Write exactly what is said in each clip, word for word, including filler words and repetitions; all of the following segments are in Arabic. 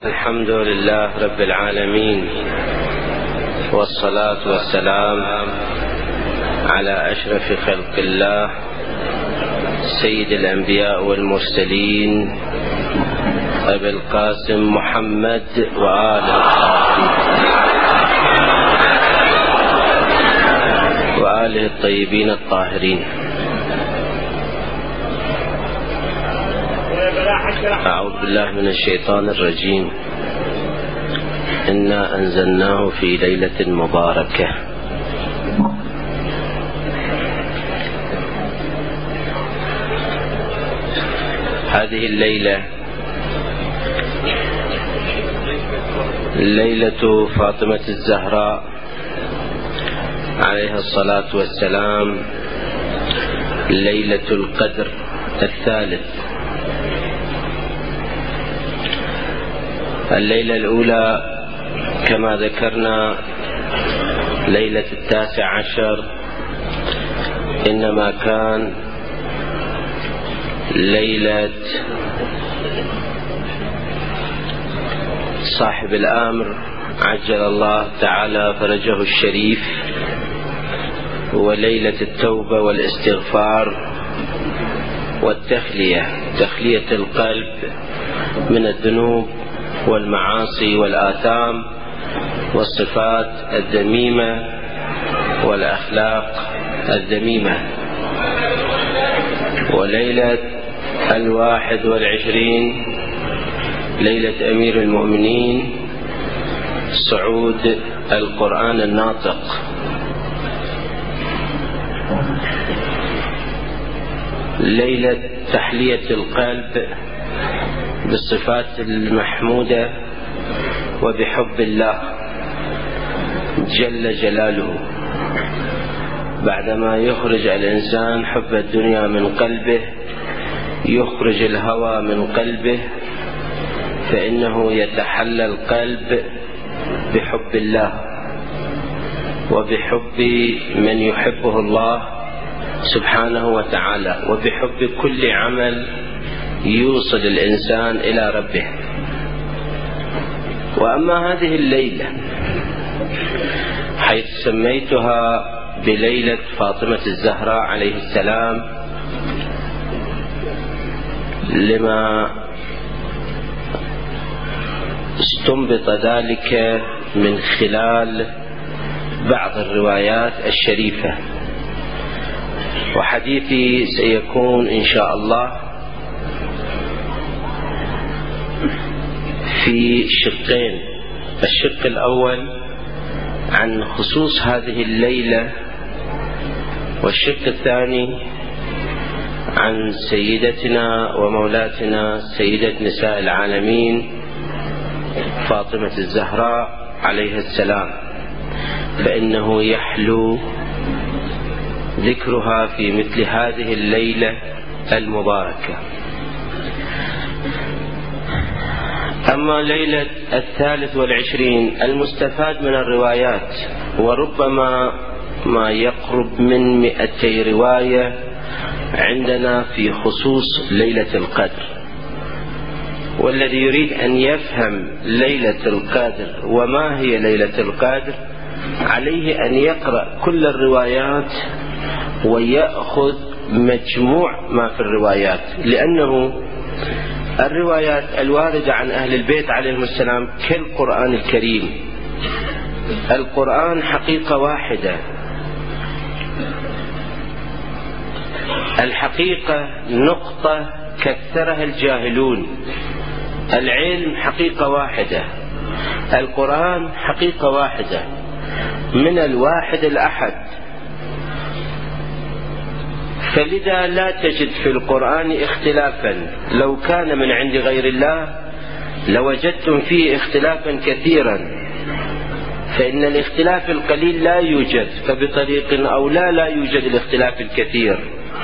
الحمد لله رب العالمين، والصلاة والسلام على أشرف خلق الله سيد الأنبياء والمرسلين أبي القاسم محمد وآله وآله الطيبين الطاهرين. أعوذ بالله من الشيطان الرجيم. إنا أنزلناه في ليلة مباركة. هذه الليلة ليلة فاطمة الزهراء عليها الصلاة والسلام، ليلة القدر الثالث. الليلة الأولى كما ذكرنا ليلة التاسع عشر، إنما كان ليلة صاحب الأمر عجل الله تعالى فرجه الشريف، وليلة التوبة والاستغفار والتخلية، تخلية القلب من الذنوب والمعاصي والآثام والصفات الذميمة والأخلاق الذميمة. وليلة الواحد والعشرين ليلة أمير المؤمنين، صعود القرآن الناطق. ليلة تحلية القلب بالصفات المحمودة وبحب الله جل جلاله. بعدما يخرج الإنسان حب الدنيا من قلبه، يخرج الهوى من قلبه، فإنه يتحلى القلب بحب الله وبحب من يحبه الله سبحانه وتعالى، وبحب كل عمل يوصل الإنسان إلى ربه. وأما هذه الليلة حيث سميتها بليلة فاطمة الزهراء عليه السلام، لما استنبط ذلك من خلال بعض الروايات الشريفة. وحديثي سيكون إن شاء الله في شقين. الشق الأول عن خصوص هذه الليلة، والشق الثاني عن سيدتنا ومولاتنا سيدة نساء العالمين فاطمة الزهراء عليها السلام، فإنه يحلو ذكرها في مثل هذه الليلة المباركة. أما ليلة الثالث والعشرين المستفاد من الروايات، وربما ما يقرب من مئتي رواية عندنا في خصوص ليلة القدر. والذي يريد أن يفهم ليلة القدر وما هي ليلة القدر عليه أن يقرأ كل الروايات ويأخذ مجموع ما في الروايات، لأنه الروايات الواردة عن أهل البيت عليهم السلام كالقرآن الكريم. القرآن حقيقة واحدة، الحقيقة نقطة كثرها الجاهلون. العلم حقيقة واحدة، القرآن حقيقة واحدة من الواحد الأحد. فلذا لا تجد في القرآن اختلافا، لو كان من عند غير الله لوجدتم فيه اختلافا كثيرا، فإن الاختلاف القليل لا يوجد، فبطريق أو لا لا يوجد الاختلاف الكثير.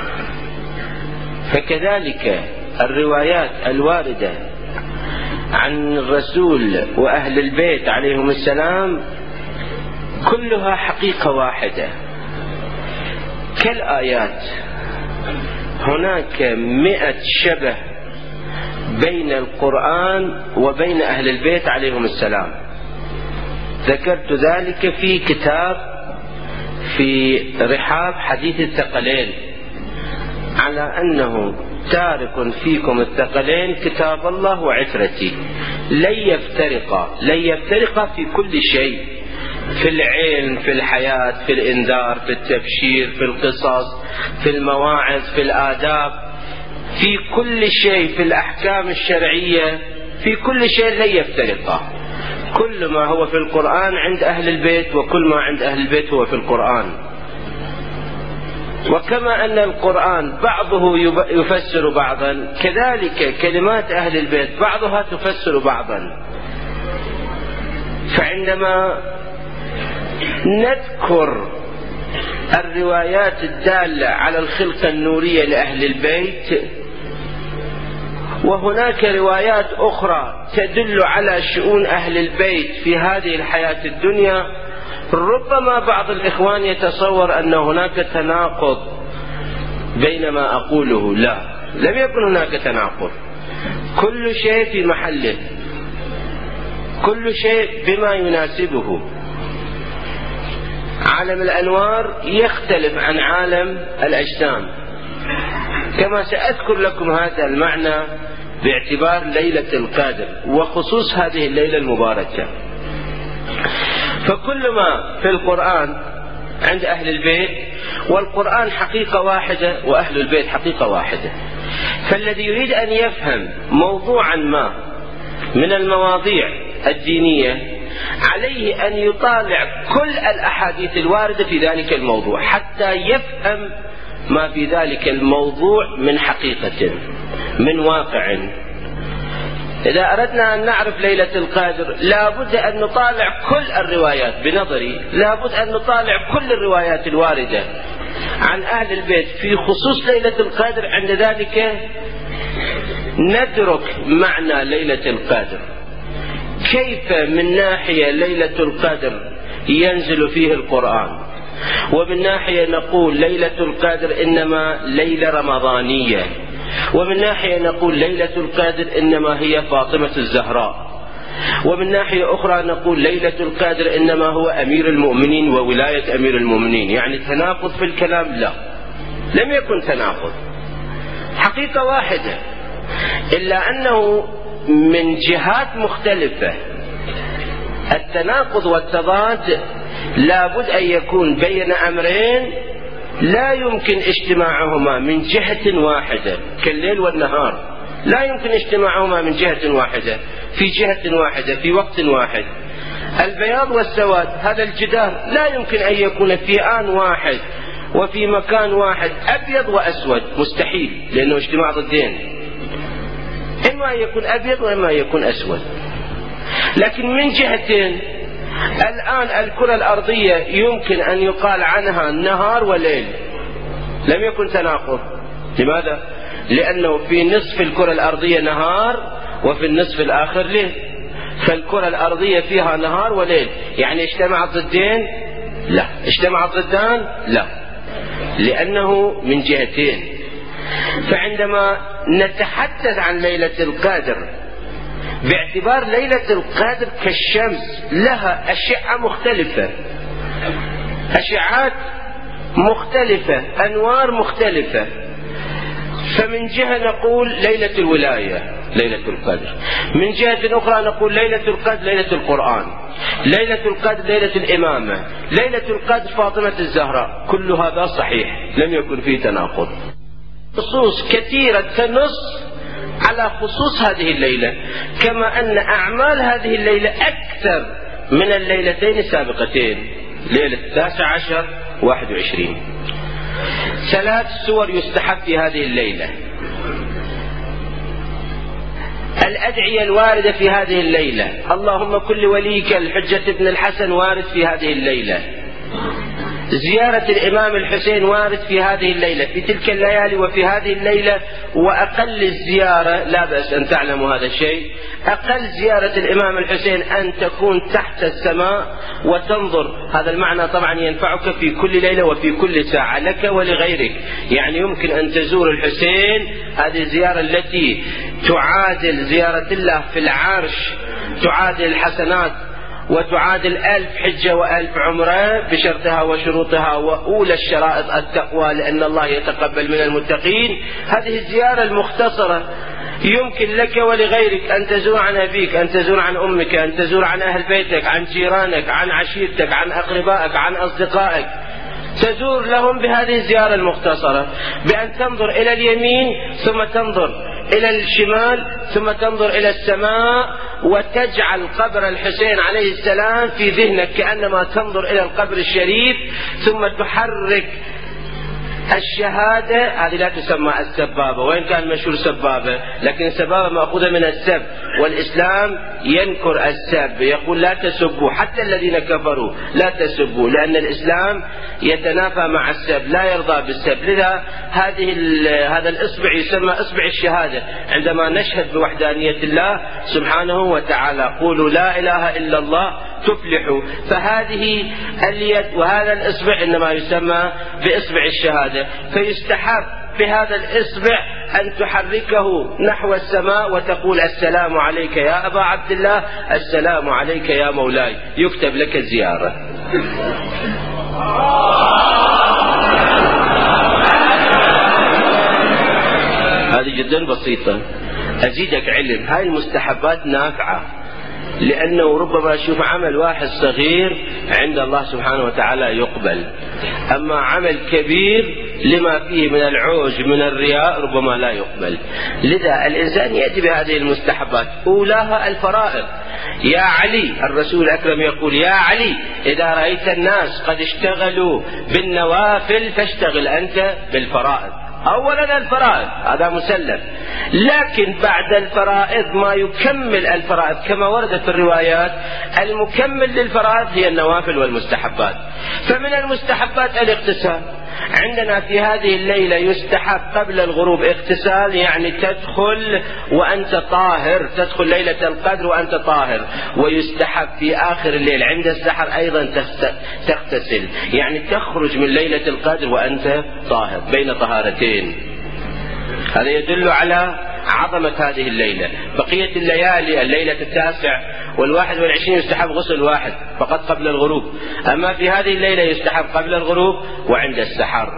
فكذلك الروايات الواردة عن الرسول وأهل البيت عليهم السلام كلها حقيقة واحدة كالآيات. هناك مئة شبه بين القرآن وبين أهل البيت عليهم السلام. ذكرت ذلك في كتاب في رحاب حديث الثقلين، على أنه تارك فيكم الثقلين كتاب الله وعترتي، لن يفترقا لن يفترقا في كل شيء، في العلم، في الحياة، في الإنذار، في التبشير، في القصص، في المواعظ، في الآداب، في كل شيء، في الأحكام الشرعية، في كل شيء لن يفترقا. كل ما هو في القرآن عند أهل البيت، وكل ما عند أهل البيت هو في القرآن. وكما أن القرآن بعضه يفسر بعضا، كذلك كلمات أهل البيت بعضها تفسر بعضا. فعندما نذكر الروايات الدالة على الخلقة النورية لأهل البيت، وهناك روايات أخرى تدل على شؤون أهل البيت في هذه الحياة الدنيا، ربما بعض الإخوان يتصور أن هناك تناقض بين ما أقوله. لا، لم يكن هناك تناقض، كل شيء في محله، كل شيء بما يناسبه. عالم الأنوار يختلف عن عالم الأجسام، كما سأذكر لكم هذا المعنى باعتبار ليلة القدر وخصوص هذه الليلة المباركة. فكل ما في القرآن عند أهل البيت، والقرآن حقيقة واحدة وأهل البيت حقيقة واحدة. فالذي يريد أن يفهم موضوعا ما من المواضيع الدينية عليه أن يطالع كل الأحاديث الواردة في ذلك الموضوع حتى يفهم ما في ذلك الموضوع من حقيقة، من واقع. إذا أردنا أن نعرف ليلة القدر لابد أن نطالع كل الروايات، بنظري لابد أن نطالع كل الروايات الواردة عن أهل البيت في خصوص ليلة القدر. عند ذلك ندرك معنى ليلة القدر، كيف من ناحية ليلة القدر ينزل فيه القرآن، ومن ناحية نقول ليلة القدر إنما ليلة رمضانية، ومن ناحية نقول ليلة القدر إنما هي فاطمة الزهراء، ومن ناحية أخرى نقول ليلة القدر إنما هو أمير المؤمنين وولاية أمير المؤمنين. يعني تناقض في الكلام؟ لا، لم يكن تناقض، حقيقة واحدة، إلا أنه من جهات مختلفة. التناقض والتضاد لابد أن يكون بين أمرين لا يمكن اجتماعهما من جهة واحدة، كالليل والنهار لا يمكن اجتماعهما من جهة واحدة في جهة واحدة في وقت واحد. البياض والسواد، هذا الجدار لا يمكن أن يكون في آن واحد وفي مكان واحد أبيض وأسود، مستحيل، لأنه اجتماع ضدين، إما يكون أبيض وإما يكون أسود. لكن من جهتين، الآن الكرة الأرضية يمكن أن يقال عنها نهار وليل، لم يكن تناقض. لماذا؟ لأنه في نصف الكرة الأرضية نهار وفي النصف الآخر ليل، فالكرة الأرضية فيها نهار وليل. يعني اجتمع ضدين؟ لا. اجتمع ضدان؟ لا، لأنه من جهتين. فعندما نتحدث عن ليلة القدر باعتبار ليلة القدر كالشمس، لها أشعة مختلفة، أشعات مختلفة، أنوار مختلفة. فمن جهة نقول ليلة الولاية ليلة القدر، من جهة أخرى نقول ليلة القدر ليلة القرآن، ليلة القدر ليلة الإمامة، ليلة القدر فاطمة الزهراء. كل هذا صحيح، لم يكن فيه تناقض. نصوص كثيرة تنص على خصوص هذه الليلة، كما أن أعمال هذه الليلة أكثر من الليلتين السابقتين، ليلة التاسع عشر واحد وعشرين. ثلاث سور يستحب في هذه الليلة. الأدعية الواردة في هذه الليلة: اللهم كل وليك الحجة بن الحسن، وارد في هذه الليلة. زيارة الإمام الحسين وارد في هذه الليلة، في تلك الليالي وفي هذه الليلة. وأقل الزيارة، لا بأس أن تعلموا هذا الشيء، أقل زيارة الإمام الحسين أن تكون تحت السماء وتنظر. هذا المعنى طبعا ينفعك في كل ليلة وفي كل ساعة لك ولغيرك. يعني يمكن أن تزور الحسين، هذه الزيارة التي تعادل زيارة الله في العرش، تعادل الحسنات وتعادل ألف حجة وألف عمرة بشرطها وشروطها، وأولى الشرائط التقوى لأن الله يتقبل من المتقين. هذه الزيارة المختصرة يمكن لك ولغيرك أن تزور عن أبيك، أن تزور عن أمك، أن تزور عن أهل بيتك، عن جيرانك، عن عشيرتك، عن أقربائك، عن أصدقائك. تزور لهم بهذه الزيارة المختصرة، بأن تنظر إلى اليمين ثم تنظر إلى الشمال ثم تنظر إلى السماء، وتجعل قبر الحسين عليه السلام في ذهنك كأنما تنظر إلى القبر الشريف، ثم تحرك الشهادة. هذه لا تسمى السبابة، وإن كان مشهور سبابة، لكن السبابة مأخوذة من السب، والإسلام ينكر السب، يقول لا تسبوا، حتى الذين كفروا لا تسبوا، لأن الإسلام يتنافى مع السب، لا يرضى بالسب. لذا هذه هذا الإصبع يسمى إصبع الشهادة عندما نشهد بوحدانية الله سبحانه وتعالى. قولوا لا إله إلا الله تفلحوا. فهذه اليد وهذا الإصبع إنما يسمى بإصبع الشهادة. فيستحب بهذا الإصبع أن تحركه نحو السماء وتقول السلام عليك يا أبا عبد الله، السلام عليك يا مولاي، يكتب لك الزيارة. هذه جدا بسيطة. أزيدك علم، هاي المستحبات نافعة، لأنه ربما شوف عمل واحد صغير عند الله سبحانه وتعالى يقبل، أما عمل كبير لما فيه من العوج من الرياء ربما لا يقبل. لذا الإنسان يأتي بهذه المستحبات. أولاها الفرائض. يا علي، الرسول الأكرم يقول يا علي إذا رأيت الناس قد اشتغلوا بالنوافل فاشتغل أنت بالفرائض. أولا الفرائض هذا مسلم، لكن بعد الفرائض ما يكمل الفرائض كما ورد في الروايات، المكمل للفرائض هي النوافل والمستحبات. فمن المستحبات الاغتسال. عندنا في هذه الليلة يستحب قبل الغروب اغتسال، يعني تدخل وأنت طاهر، تدخل ليلة القدر وأنت طاهر. ويستحب في آخر الليل عند السحر أيضا تغتسل، يعني تخرج من ليلة القدر وأنت طاهر بين طهارتين. هذا يدل على عظمة هذه الليلة. بقية الليالي، الليلة التاسع والواحد والعشرين يستحب غسل واحد فقط قبل الغروب، أما في هذه الليلة يستحب قبل الغروب وعند السحر.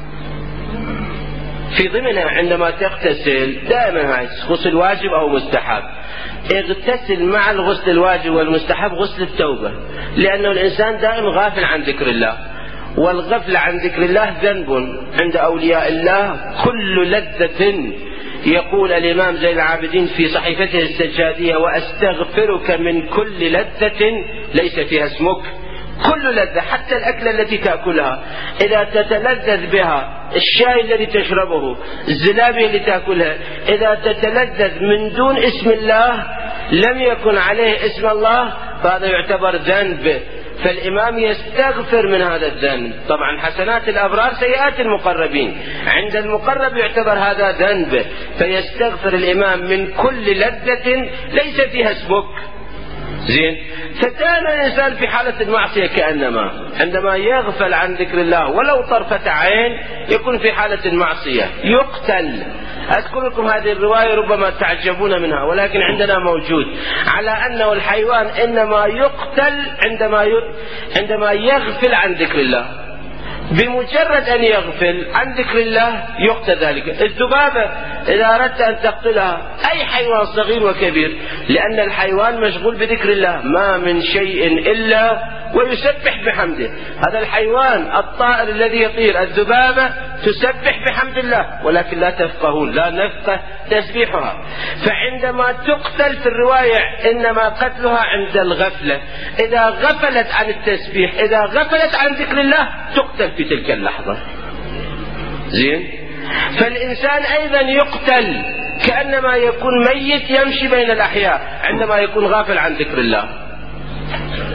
في ضمنها عندما تغتسل دائما هاي غسل واجب أو مستحب، اغتسل مع الغسل الواجب والمستحب غسل التوبة، لأنه الإنسان دائما غافل عن ذكر الله، والغفل عن ذكر الله ذنب عند أولياء الله كل لذة. يقول الإمام زين العابدين في صحيفته السجادية وأستغفرك من كل لذة ليس فيها اسمك. كل لذة، حتى الأكلة التي تأكلها إذا تتلذذ بها، الشاي الذي تشربه، الزلابية اللي تأكلها، إذا تتلذذ من دون اسم الله لم يكن عليه اسم الله فهذا يعتبر ذنب. فالإمام يستغفر من هذا الذنب. طبعا حسنات الأبرار سيئات المقربين، عند المقرب يعتبر هذا ذنب، فيستغفر الإمام من كل لذة ليس فيها اسمك. زين. فكان الإنسان في حالة المعصية كأنما عندما يغفل عن ذكر الله ولو طرفة عين يكون في حالة المعصية يقتل. أذكر لكم هذه الرواية ربما تعجبون منها، ولكن عندنا موجود على أنه الحيوان إنما يقتل عندما عندما يغفل عن ذكر الله. بمجرد أن يغفل عن ذكر الله يقتل ذلك. الذبابة إذا أردت أن تقتلها، أي حيوان صغير وكبير، لأن الحيوان مشغول بذكر الله، ما من شيء إلا ويسبح بحمده. هذا الحيوان الطائر الذي يطير، الذبابة تسبح بحمد الله ولكن لا تفقهون، لا نفقه تسبيحها. فعندما تقتل في الرواية إنما قتلها عند الغفلة، إذا غفلت عن التسبيح، إذا غفلت عن ذكر الله تقتل في تلك اللحظة. زين. فالإنسان أيضا يقتل كأنما يكون ميت يمشي بين الأحياء عندما يكون غافل عن ذكر الله.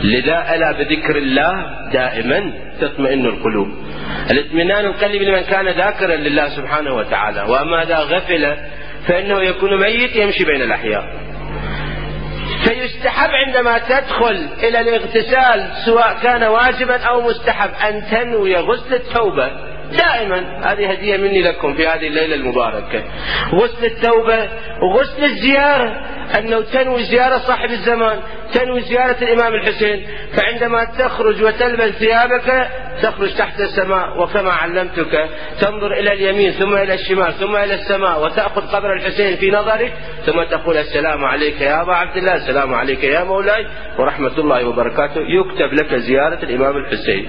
لذا ألا بذكر الله دائما تطمئن القلوب. الاطمئنان القلب لمن كان ذاكرا لله سبحانه وتعالى، وأما إذا غفل فإنه يكون ميت يمشي بين الأحياء. فيستحب عندما تدخل إلى الاغتسال سواء كان واجبا أو مستحب أن تنوي غسل التوبة دائما. هذه هدية مني لكم في هذه الليلة المباركة. غسل التوبة وغسل الزيارة، أنه تنوي زيارة صاحب الزمان، تنوي زيارة الإمام الحسين. فعندما تخرج وتلبس ثيابك تخرج تحت السماء، وكما علمتك تنظر إلى اليمين ثم إلى الشمال ثم إلى السماء، وتأخذ قبر الحسين في نظرك، ثم تقول السلام عليك يا أبا عبد الله، السلام عليك يا مولاي ورحمة الله وبركاته، يكتب لك زيارة الإمام الحسين.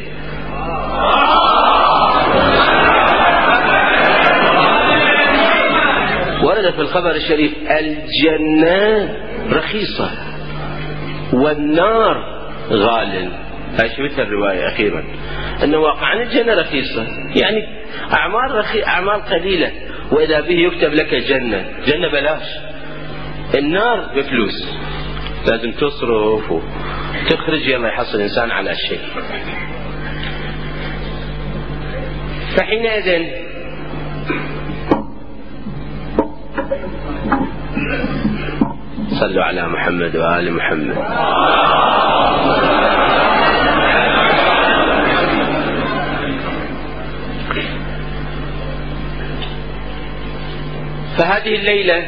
ورد في الخبر الشريف الجنة رخيصة والنار غال. هاي شفت الرواية أخيرا أنه واقعا الجنة رخيصة، يعني أعمال رخي... أعمال قليلة، وإذا به يكتب لك جنة. جنة بلاش، النار بفلوس، لازم تصرف وتخرج، يلا يحصل الإنسان على شيء. فحينئذ صلوا على محمد وآل محمد. فهذه الليلة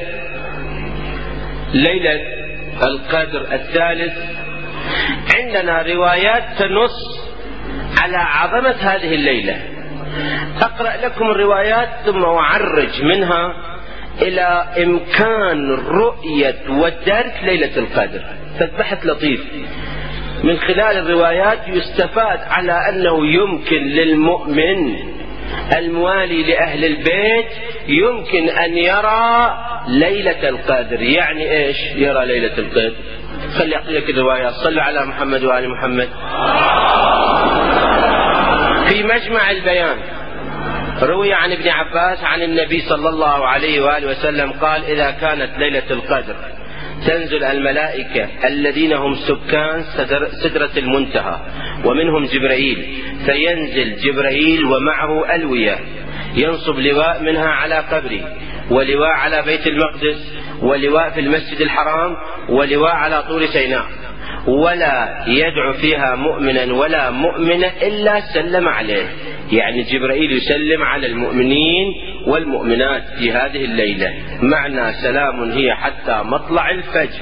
ليلة القدر الثالث، عندنا روايات تنص على عظمة هذه الليلة. أقرأ لكم الروايات ثم أعرج منها إلى إمكان رؤية ودرك ليلة القدر. فالبحث لطيف، من خلال الروايات يستفاد على أنه يمكن للمؤمن الموالي لأهل البيت يمكن أن يرى ليلة القدر. يعني إيش يرى ليلة القدر؟ خلي أقول لك الروايات. صلوا على محمد وآل محمد. في مجمع البيان روي عن ابن عباس عن النبي صلى الله عليه وآله وسلم قال: إذا كانت ليلة القدر تنزل الملائكة الذين هم سكان سدرة المنتهى ومنهم جبرائيل، فينزل جبرائيل ومعه ألوية، ينصب لواء منها على قبره، ولواء على بيت المقدس، ولواء في المسجد الحرام، ولواء على طور سيناء، ولا يدعو فيها مؤمنا ولا مؤمنة إلا سلم عليه. يعني جبرائيل يسلم على المؤمنين والمؤمنات في هذه الليلة. معنى سلام هي حتى مطلع الفجر.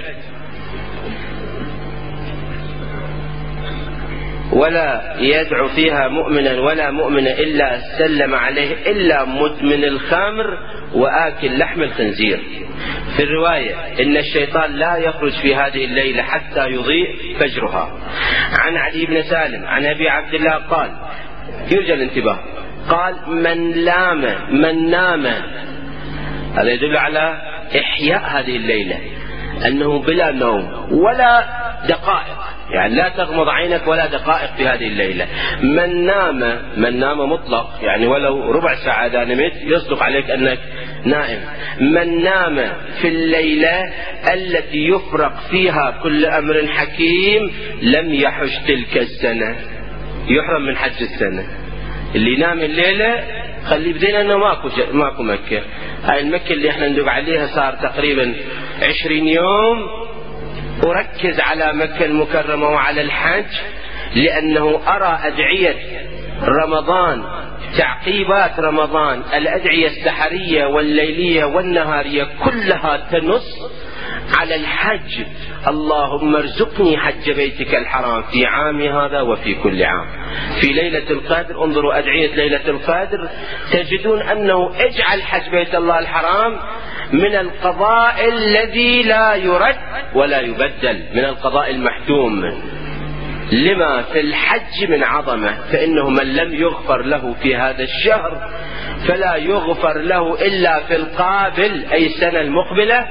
ولا يدعو فيها مؤمنا ولا مؤمنة إلا سلم عليه إلا مدمن الخمر وآكل لحم الخنزير. في الرواية إن الشيطان لا يخرج في هذه الليلة حتى يضيء فجرها. عن علي بن سالم عن أبي عبد الله قال: يرجى الانتباه، قال: من لام من نام. هذا يدل على إحياء هذه الليلة، أنه بلا نوم ولا دقائق، يعني لا تغمض عينك ولا دقائق في هذه الليلة. من نام، من نام مطلق، يعني ولو ربع ساعة إذا نمت يصدق عليك أنك نائم. من نام في الليلة التي يفرق فيها كل أمر حكيم لم يحج تلك السنة، يحرم من حج السنة. اللي نام الليلة خلي بدينا أنه ماكو ماكو مكة. هاي المكة اللي احنا ندق عليها صار تقريبا عشرين يوم. أركز على مكة المكرمة وعلى الحج لأنه أرى أدعية رمضان، تعقيبات رمضان، الأدعية السحرية والليلية والنهارية كلها تنص على الحج. اللهم ارزقني حج بيتك الحرام في عامي هذا وفي كل عام. في ليلة القدر انظروا أدعية ليلة القدر، تجدون أنه اجعل حج بيت الله الحرام من القضاء الذي لا يرد ولا يبدل، من القضاء المحتوم، لما في الحج من عظمة. فإنه من لم يغفر له في هذا الشهر فلا يغفر له إلا في القابل، أي السنة المقبلة،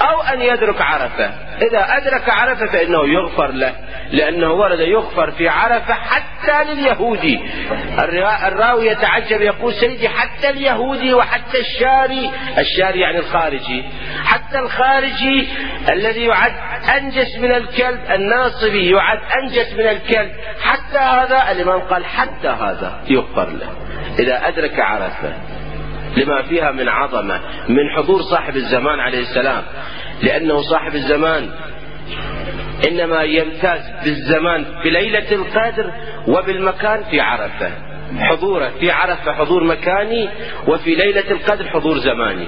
أو أن يدرك عرفة. إذا أدرك عرفة فإنه يغفر له، لأنه ورد يغفر في عرفة حتى لليهودي. الراوي يتعجب يقول سيدي حتى اليهودي وحتى الشاري، الشاري يعني الخارجي، حتى الخارجي الذي يعد أنجس من الكلب، الناصبي يعد أنجس من الكلب، حتى هذا الإمام قال حتى هذا يغفر له إذا أدرك عرفة، لما فيها من عظمة من حضور صاحب الزمان عليه السلام، لأنه صاحب الزمان إنما يمتاز بالزمان بليلة القدر وبالمكان في عرفة. حضوره في عرفة حضور مكاني، وفي ليلة القدر حضور زماني.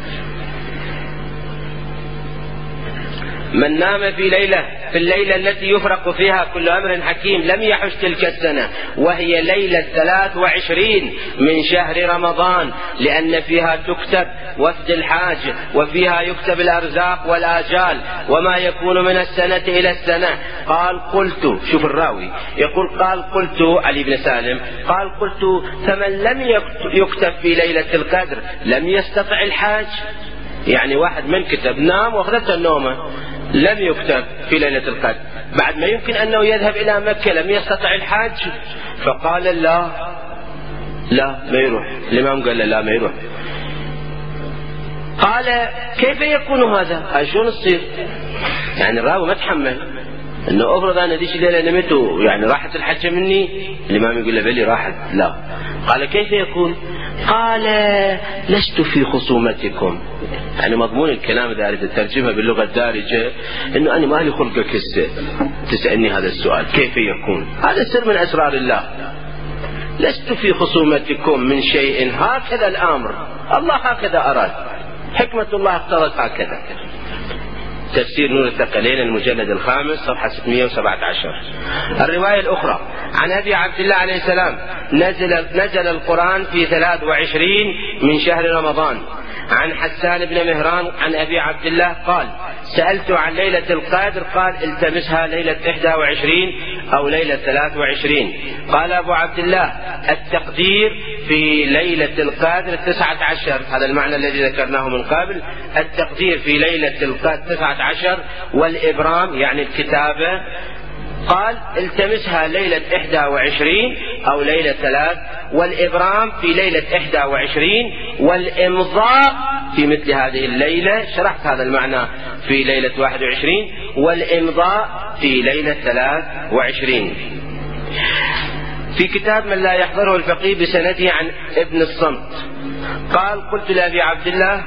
من نام في ليلة في الليلة التي يفرق فيها كل أمر حكيم لم يحش تلك السنة، وهي ليلة ثلاث وعشرين من شهر رمضان، لأن فيها تكتب وفد الحاج، وفيها يكتب الأرزاق والآجال وما يكون من السنة إلى السنة. قال قلت، شوف الراوي يقول قال قلت علي بن سالم قال قلت فمن لم يكتب في ليلة القدر لم يستطع الحاج. يعني واحد من كتب نام واخذته النومة لم يكتب في ليلة القدر، بعد ما يمكن أنه يذهب إلى مكة لم يستطع الحاج. فقال لا لا ما يروح. الإمام قال لا ما يروح. قال كيف يكون هذا؟ شلون تصير؟ يعني الراوي ما تحمل انه افرض انا ديش الليله نمت يعني راحت الحجه مني. الامام يقول له بلي راحت. لا. قال كيف يكون؟ قال لست في خصومتكم. يعني مضمون الكلام اذا اريد الترجمه باللغه الدارجه انه انا ما لي خلقك هسه تسالني هذا السؤال كيف يكون. هذا سر من اسرار الله. لست في خصومتكم من شيء، هكذا الامر، الله هكذا اراد، حكمه الله اقتضت هكذا. تفسير نور الثقلين المجلد الخامس صفحة ستمائة وسبعة عشر. الرواية الأخرى عن أبي عبد الله عليه السلام نزل, نزل القرآن في ثلاث وعشرين من شهر رمضان. عن حسان بن مهران عن أبي عبد الله قال سألت عن ليلة القدر قال التمسها ليلة إحدى وعشرين أو ليلة ثلاث وعشرين. قال أبو عبد الله التقدير في ليلة القدر تسعة عشر، هذا المعنى الذي ذكرناه من قبل. التقدير في ليلة القدر تسعة عشر، والإبرام يعني الكتابة قال التمسها ليلة إحدى وعشرين أو ليلة ثلاث، والإبرام في ليلة إحدى وعشرين، والإمضاء في مثل هذه الليلة، شرحت هذا المعنى في ليلة واحد وعشرين، والإمضاء في ليلة ثلاث وعشرين. في كتاب من لا يحضره الفقيه بسنده عن ابن الصمت قال قلت لأبي عبد الله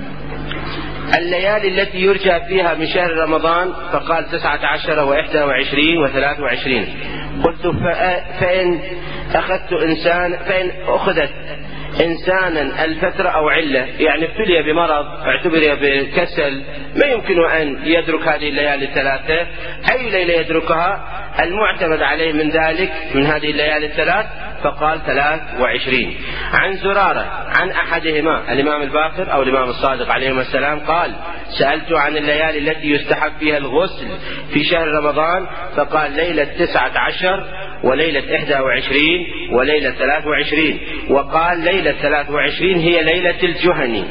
الليالي التي يرجى فيها من شهر رمضان؟ فقال تسعة عشر وإحدى وعشرين وثلاث وعشرين. قلت فإن أخذت إنسان فإن أخذت إنسانا الفترة أو علة، يعني ابتلي بمرض اعتبر بكسل ما يمكن أن يدرك هذه الليالي الثلاثة، أي ليلة يدركها المعتمد عليه من ذلك من هذه الليالي الثلاث؟ فقال ثلاث وعشرين. عن زرارة عن أحدهما الإمام الباقر أو الإمام الصادق عليهما السلام قال سألت عن الليالي التي يستحب فيها الغسل في شهر رمضان؟ فقال ليلة تسعة عشر وليلة إحدى وعشرين وليلة ثلاث وعشرين. وقال ليلة ثلاث وعشرين هي ليلة الجهني.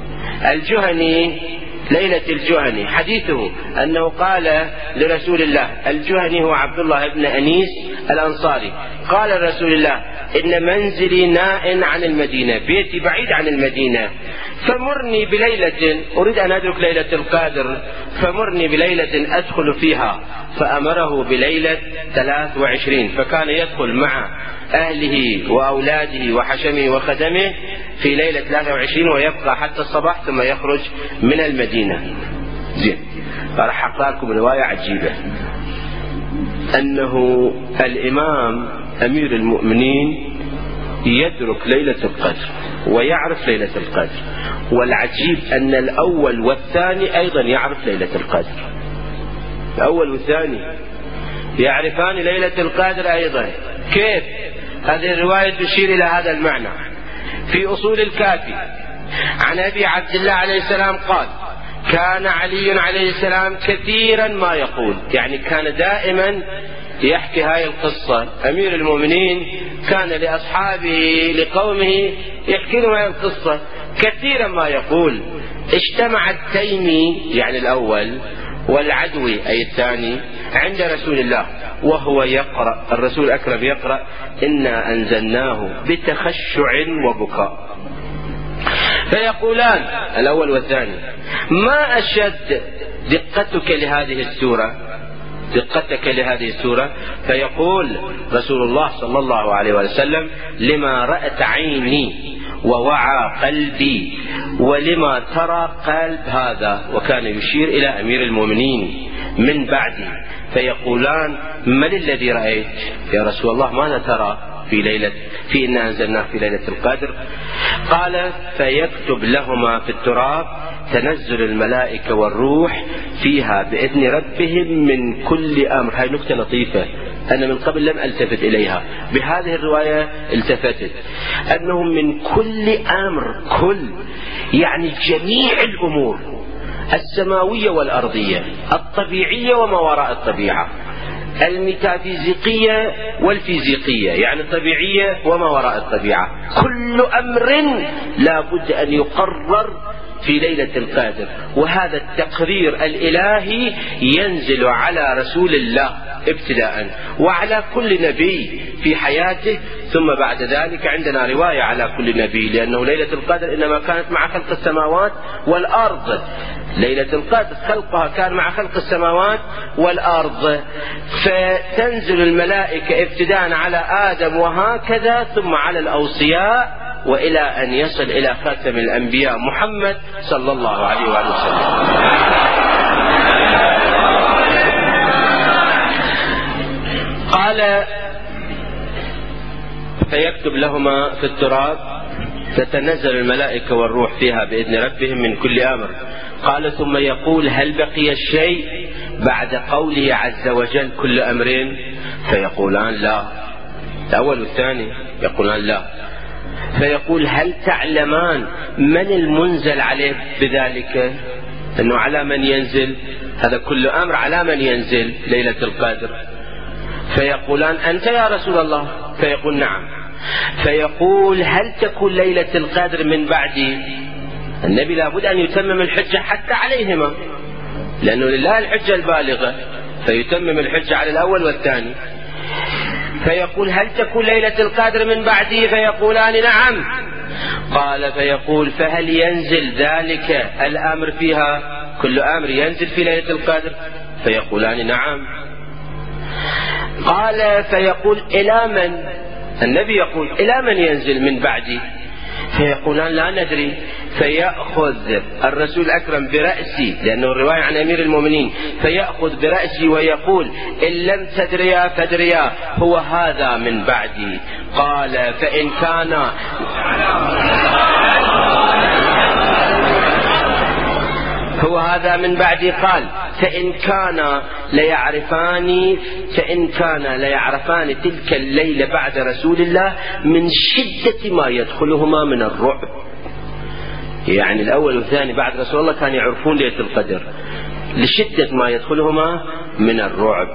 الجهني ليلة الجهني حديثه أنه قال لرسول الله، الجهني هو عبد الله بن أنيس الأنصاري، قال رسول الله إن منزلي ناء عن المدينة، بيتي بعيد عن المدينة، فمرني بليلة أريد أن أدرك ليلة القدر، فمرني بليلة أدخل فيها. فأمره بليلة ثلاث وعشرين، فكان يدخل مع أهله وأولاده وحشمه وخدمه في ليلة ثلاثة وعشرين ويبقى حتى الصباح ثم يخرج من المدينة. زين. راح أقرأ لكم رواية عجيبة أنه الإمام أمير المؤمنين يدرك ليلة القدر ويعرف ليلة القدر، والعجيب أن الأول والثاني أيضا يعرف ليلة القدر. الأول والثاني يعرفان ليلة القدر أيضا. كيف؟ هذه الرواية تشير إلى هذا المعنى. في أصول الكافي عن أبي عبد الله عليه السلام قال كان علي عليه السلام كثيرا ما يقول، يعني كان دائما يحكي هاي القصة. أمير المؤمنين كان لأصحابه لقومه يحكي لهم هاي القصة كثيرا ما يقول اجتمع التيمي يعني الأول والعدوي أي الثاني عند رسول الله وهو يقرأ، الرسول الأكرم يقرأ إنا أنزلناه بتخشع وبكاء، فيقولان الأول والثاني ما أشد دقتك لهذه السورة، دقتك لهذه السورة؟ فيقول رسول الله صلى الله عليه وسلم لما رأت عيني ووعى قلبي ولما ترى قلب هذا، وكان يشير إلى أمير المؤمنين من بعدي. فيقولان من الذي رأيت يا رسول الله؟ ماذا ترى في ليلة في إنا أنزلناه في ليلة القدر؟ قال فيكتب لهما في التراب تنزل الملائكة والروح فيها بإذن ربهم من كل أمر. هاي نكتة لطيفة أنا من قبل لم ألتفت إليها، بهذه الرواية التفتت أنهم من كل أمر، كل يعني جميع الأمور السماوية والأرضية، الطبيعية وما وراء الطبيعة، الميتافيزيقية والفيزيقية يعني الطبيعية وما وراء الطبيعة، كل أمر لا بد أن يقرر في ليلة القدر. وهذا التقرير الإلهي ينزل على رسول الله ابتداء وعلى كل نبي في حياته، ثم بعد ذلك عندنا رواية على كل نبي، لأنه ليلة القدر إنما كانت مع خلق السماوات والأرض، ليلة القدر خلقها كان مع خلق السماوات والأرض. فتنزل الملائكة ابتداء على آدم وهكذا ثم على الأوصياء وإلى أن يصل إلى خاتم الأنبياء محمد صلى الله عليه وآله وسلم. قال فيكتب لهما في التراب تتنزل الملائكة والروح فيها بإذن ربهم من كل أمر. قال ثم يقول هل بقي الشيء بعد قوله عز وجل كل أمرين؟ فيقولان لا، الأول والثاني يقولان لا. فيقول هل تعلمان من المنزل عليه بذلك؟ أنه على من ينزل هذا كل أمر، على من ينزل ليلة القدر؟ فيقولان أنت يا رسول الله؟ فيقول نعم. فيقول هل تكون ليلة القدر من بعدي؟ النبي لابد أن يتمم الحجة حتى عليهما، لأنه لله الحجة البالغة، فيتمم الحجة على الأول والثاني. فيقول هل تكون ليلة القدر من بعدي؟ فيقولان نعم. قال فيقول فهل ينزل ذلك الأمر فيها؟ كل أمر ينزل في ليلة القدر؟ فيقولان نعم. قال فيقول إلى من؟ النبي يقول إلى من ينزل من بعدي؟ فيقولان لا ندري. فيأخذ الرسول الأكرم برأسي، لأنه الرواية عن أمير المؤمنين، فيأخذ برأسي ويقول إن لم تدريا فادريا هو هذا من بعدي. قال فإن كان هو هذا من بعدي قال فإن كان ليعرفان فإن كان ليعرفان تلك الليلة بعد رسول الله من شدة ما يدخلهما من الرعب. يعني الأول والثاني بعد رسول الله كانوا يعرفون ليلة القدر لشدة ما يدخلهما من الرعب.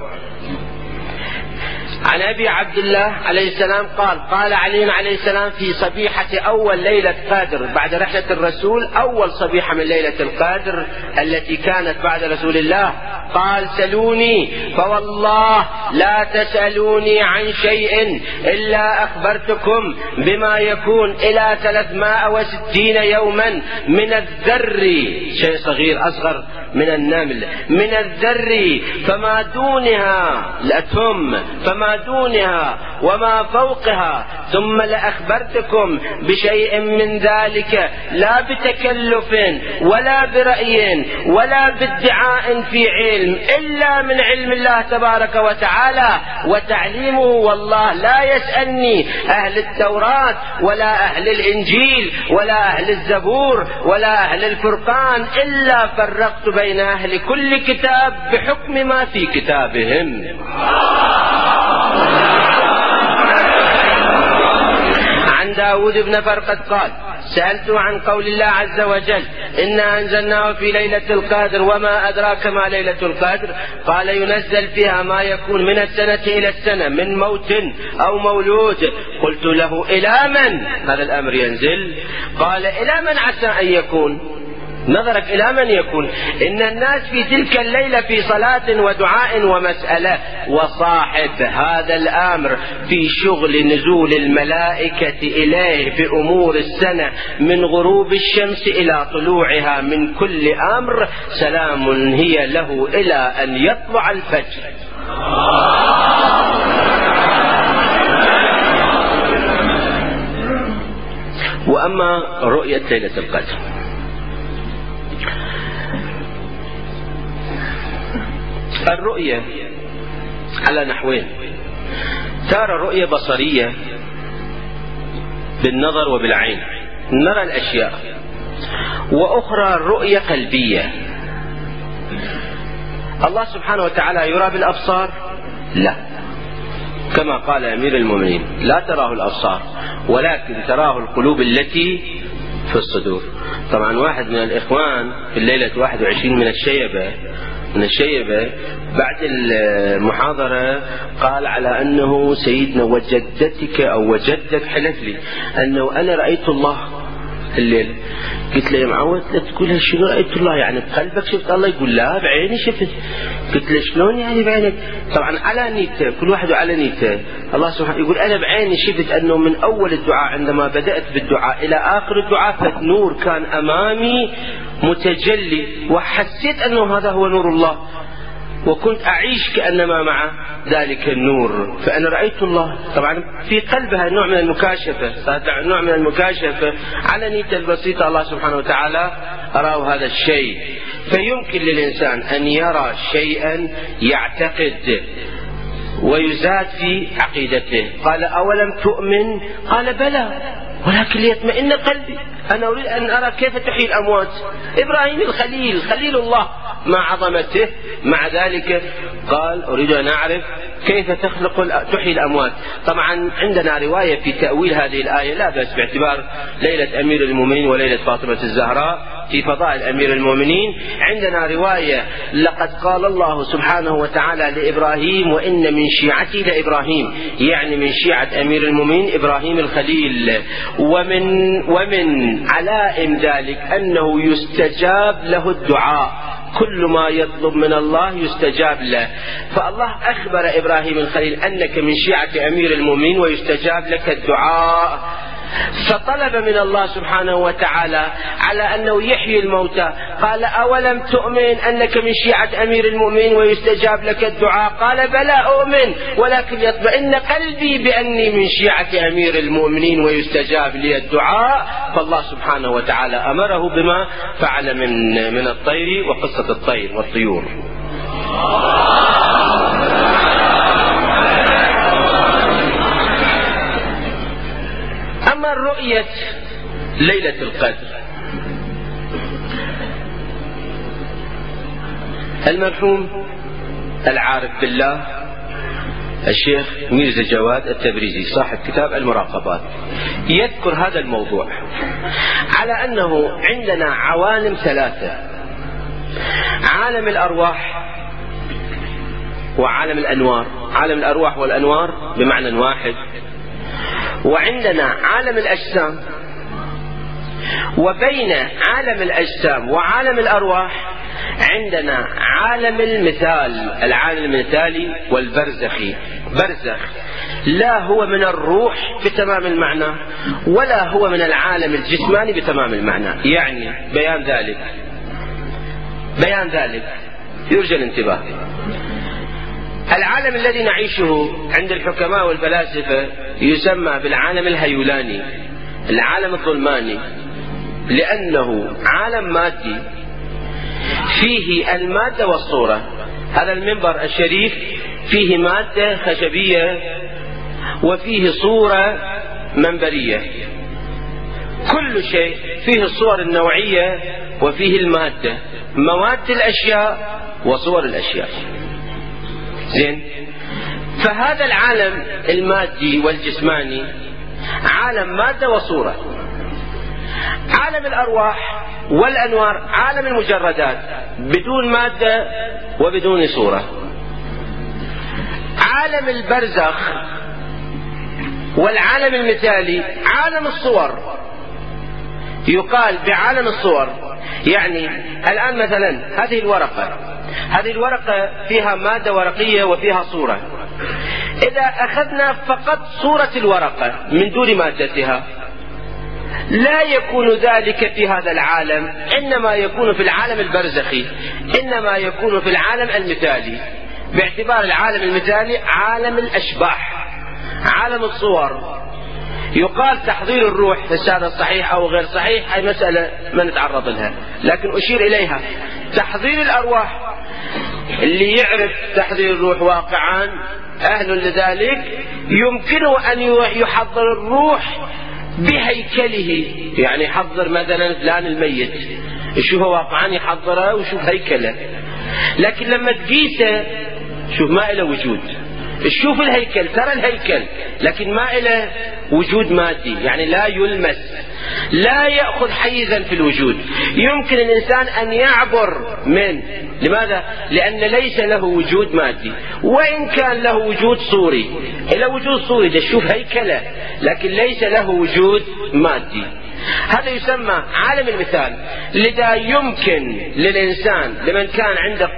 عن أبي عبد الله عليه السلام قال قال علي عليه السلام في صبيحة أول ليلة قدر بعد رحلة الرسول، أول صبيحة من ليلة القدر التي كانت بعد رسول الله، قال سلوني فوالله لا تسألوني عن شيء إلا أخبرتكم بما يكون إلى ثلاثمائة وستين يوما من الذر، شيء صغير أصغر من النمل، من الذر فما دونها الأتم فما دونها وما فوقها، ثم لأخبرتكم بشيء من ذلك لا بتكلف ولا برأي ولا بادعاء في علم إلا من علم الله تبارك وتعالى وتعليمه. والله لا يسألني أهل التوراة ولا أهل الإنجيل ولا أهل الزبور ولا أهل الفرقان إلا فرقت بين أهل كل كتاب بحكم ما في كتابهم. عن داود بن فرقد قال سألت عن قول الله عز وجل إنا أنزلناه في ليلة القدر وما أدراك ما ليلة القدر؟ قال ينزل فيها ما يكون من السنة إلى السنة من موت أو مولود. قلت له إلى من هذا الأمر ينزل؟ قال إلى من عسى أن يكون. نظرك إلى من يكون؟ إن الناس في تلك الليلة في صلاة ودعاء ومسألة، وصاحب هذا الأمر في شغل نزول الملائكة إليه في أمور السنة من غروب الشمس إلى طلوعها من كل أمر، سلام هي له إلى أن يطلع الفجر. وأما رؤية ليلة القدر، الرؤية على نحوين: ترى رؤية بصرية بالنظر وبالعين، نرى الأشياء، وأخرى رؤية قلبية. الله سبحانه وتعالى يرى بالأبصار؟ لا، كما قال أمير المؤمنين: لا تراه الأبصار ولكن تراه القلوب التي في الصدور. طبعا واحد من الإخوان في الليلة واحد وعشرين من الشيبة من الشيبة بعد المحاضرة قال على أنه سيدنا وجدتك أو وجدك حلف لي أنه أنا رأيت الله الليل. قلت له يا معود لا تقولها شنو رأيت الله، يعني بقلبك شفت الله؟ يقول لا بعيني شفت. قلت له شلون يعني بعينك؟ طبعا على نيته، كل واحد على نيته. الله سبحانه يقول أنا بعيني شفت أنه من أول الدعاء عندما بدأت بالدعاء إلى آخر الدعاء فنور كان أمامي متجلي، وحسيت أنه هذا هو نور الله، وكنت أعيش كأنما مع ذلك النور، فأنا رأيت الله. طبعا في قلبها نوع من المكاشفة، نوع من المكاشفة على نيته البسيطة. الله سبحانه وتعالى أراه هذا الشيء. فيمكن للإنسان أن يرى شيئا يعتقد ويزاد في عقيدته. قال أولم تؤمن؟ قال بلى ولكن ليطمئن قلبي. أنا أريد أن أرى كيف تحيي الأموات. إبراهيم الخليل خليل الله مع عظمته، مع ذلك قال أريد أن أعرف كيف تخلق تحيي الأموات. طبعا عندنا رواية في تأويل هذه الآية لا بأس باعتبار ليلة أمير المؤمنين وليلة فاطمة الزهراء في فضائل أمير المؤمنين. عندنا رواية لقد قال الله سبحانه وتعالى لإبراهيم وإن من شيعتي لإبراهيم، يعني من شيعة أمير المؤمنين إبراهيم الخليل. ومن ومن علائم ذلك أنه يستجاب له الدعاء، كل ما يطلب من الله يستجاب له. فالله أخبر إبراهيم الخليل أنك من شيعة أمير المؤمنين ويستجاب لك الدعاء، فطلب من الله سبحانه وتعالى على أنه يحيي الموتى. قال أولم تؤمن أنك من شيعة أمير المؤمنين ويستجاب لك الدعاء؟ قال بلى أؤمن ولكن يطمئن قلبي بأني من شيعة أمير المؤمنين ويستجاب لي الدعاء. فالله سبحانه وتعالى أمره بما فعل من من الطير وقصة الطير والطيور. أما رؤية ليلة القدر، المرحوم العارف بالله الشيخ ميرزا جواد التبريزي صاحب كتاب المراقبات يذكر هذا الموضوع على أنه عندنا عوالم ثلاثة: عالم الأرواح وعالم الأنوار. عالم الأرواح والأنوار بمعنى واحد. وعندنا عالم الأجسام، وبين عالم الأجسام وعالم الأرواح عندنا عالم المثال، العالم المثالي والبرزخي. برزخ لا هو من الروح بتمام المعنى ولا هو من العالم الجسماني بتمام المعنى. يعني بيان ذلك بيان ذلك يرجى الانتباه. العالم الذي نعيشه عند الحكماء والفلاسفة يسمى بالعالم الهيولاني، العالم الظلماني، لأنه عالم مادي فيه المادة والصورة. هذا المنبر الشريف فيه مادة خشبية وفيه صورة منبرية، كل شيء فيه الصور النوعية وفيه المادة، مواد الأشياء وصور الأشياء. زين، فهذا العالم المادي والجسماني عالم مادة وصورة. عالم الأرواح والأنوار عالم المجردات بدون مادة وبدون صورة. عالم البرزخ والعالم المثالي عالم الصور، يقال بعالم الصور، يعني الآن مثلا هذه الورقة هذه الورقة فيها مادة ورقية وفيها صورة. إذا أخذنا فقط صورة الورقة من دون مادتها لا يكون ذلك في هذا العالم، إنما يكون في العالم البرزخي، إنما يكون في العالم المثالي، باعتبار العالم المثالي عالم الأشباح، عالم الصور. يقال تحضير الروح، هذا صحيح أو غير صحيح هذه مسألة ما نتعرض لها، لكن أشير إليها. تحضير الأرواح، اللي يعرف تحضير الروح واقعا أهل لذلك يمكنه أن يحضر الروح بهيكله، يعني يحضر مثلا فلان الميت يشوفه واقعا يحضره ويشوف هيكله، لكن لما تقيسه شوف ما له وجود. تشوف الهيكل، ترى الهيكل، لكن ما له وجود مادي، يعني لا يلمس، لا يأخذ حيزا في الوجود. يمكن الإنسان أن يعبر من، لماذا؟ لأن ليس له وجود مادي، وإن كان له وجود صوري، إلى وجود صوري تشوف هيكله، لكن ليس له وجود مادي. هذا يسمى عالم المثال. لذا يمكن للإنسان لمن كان عنده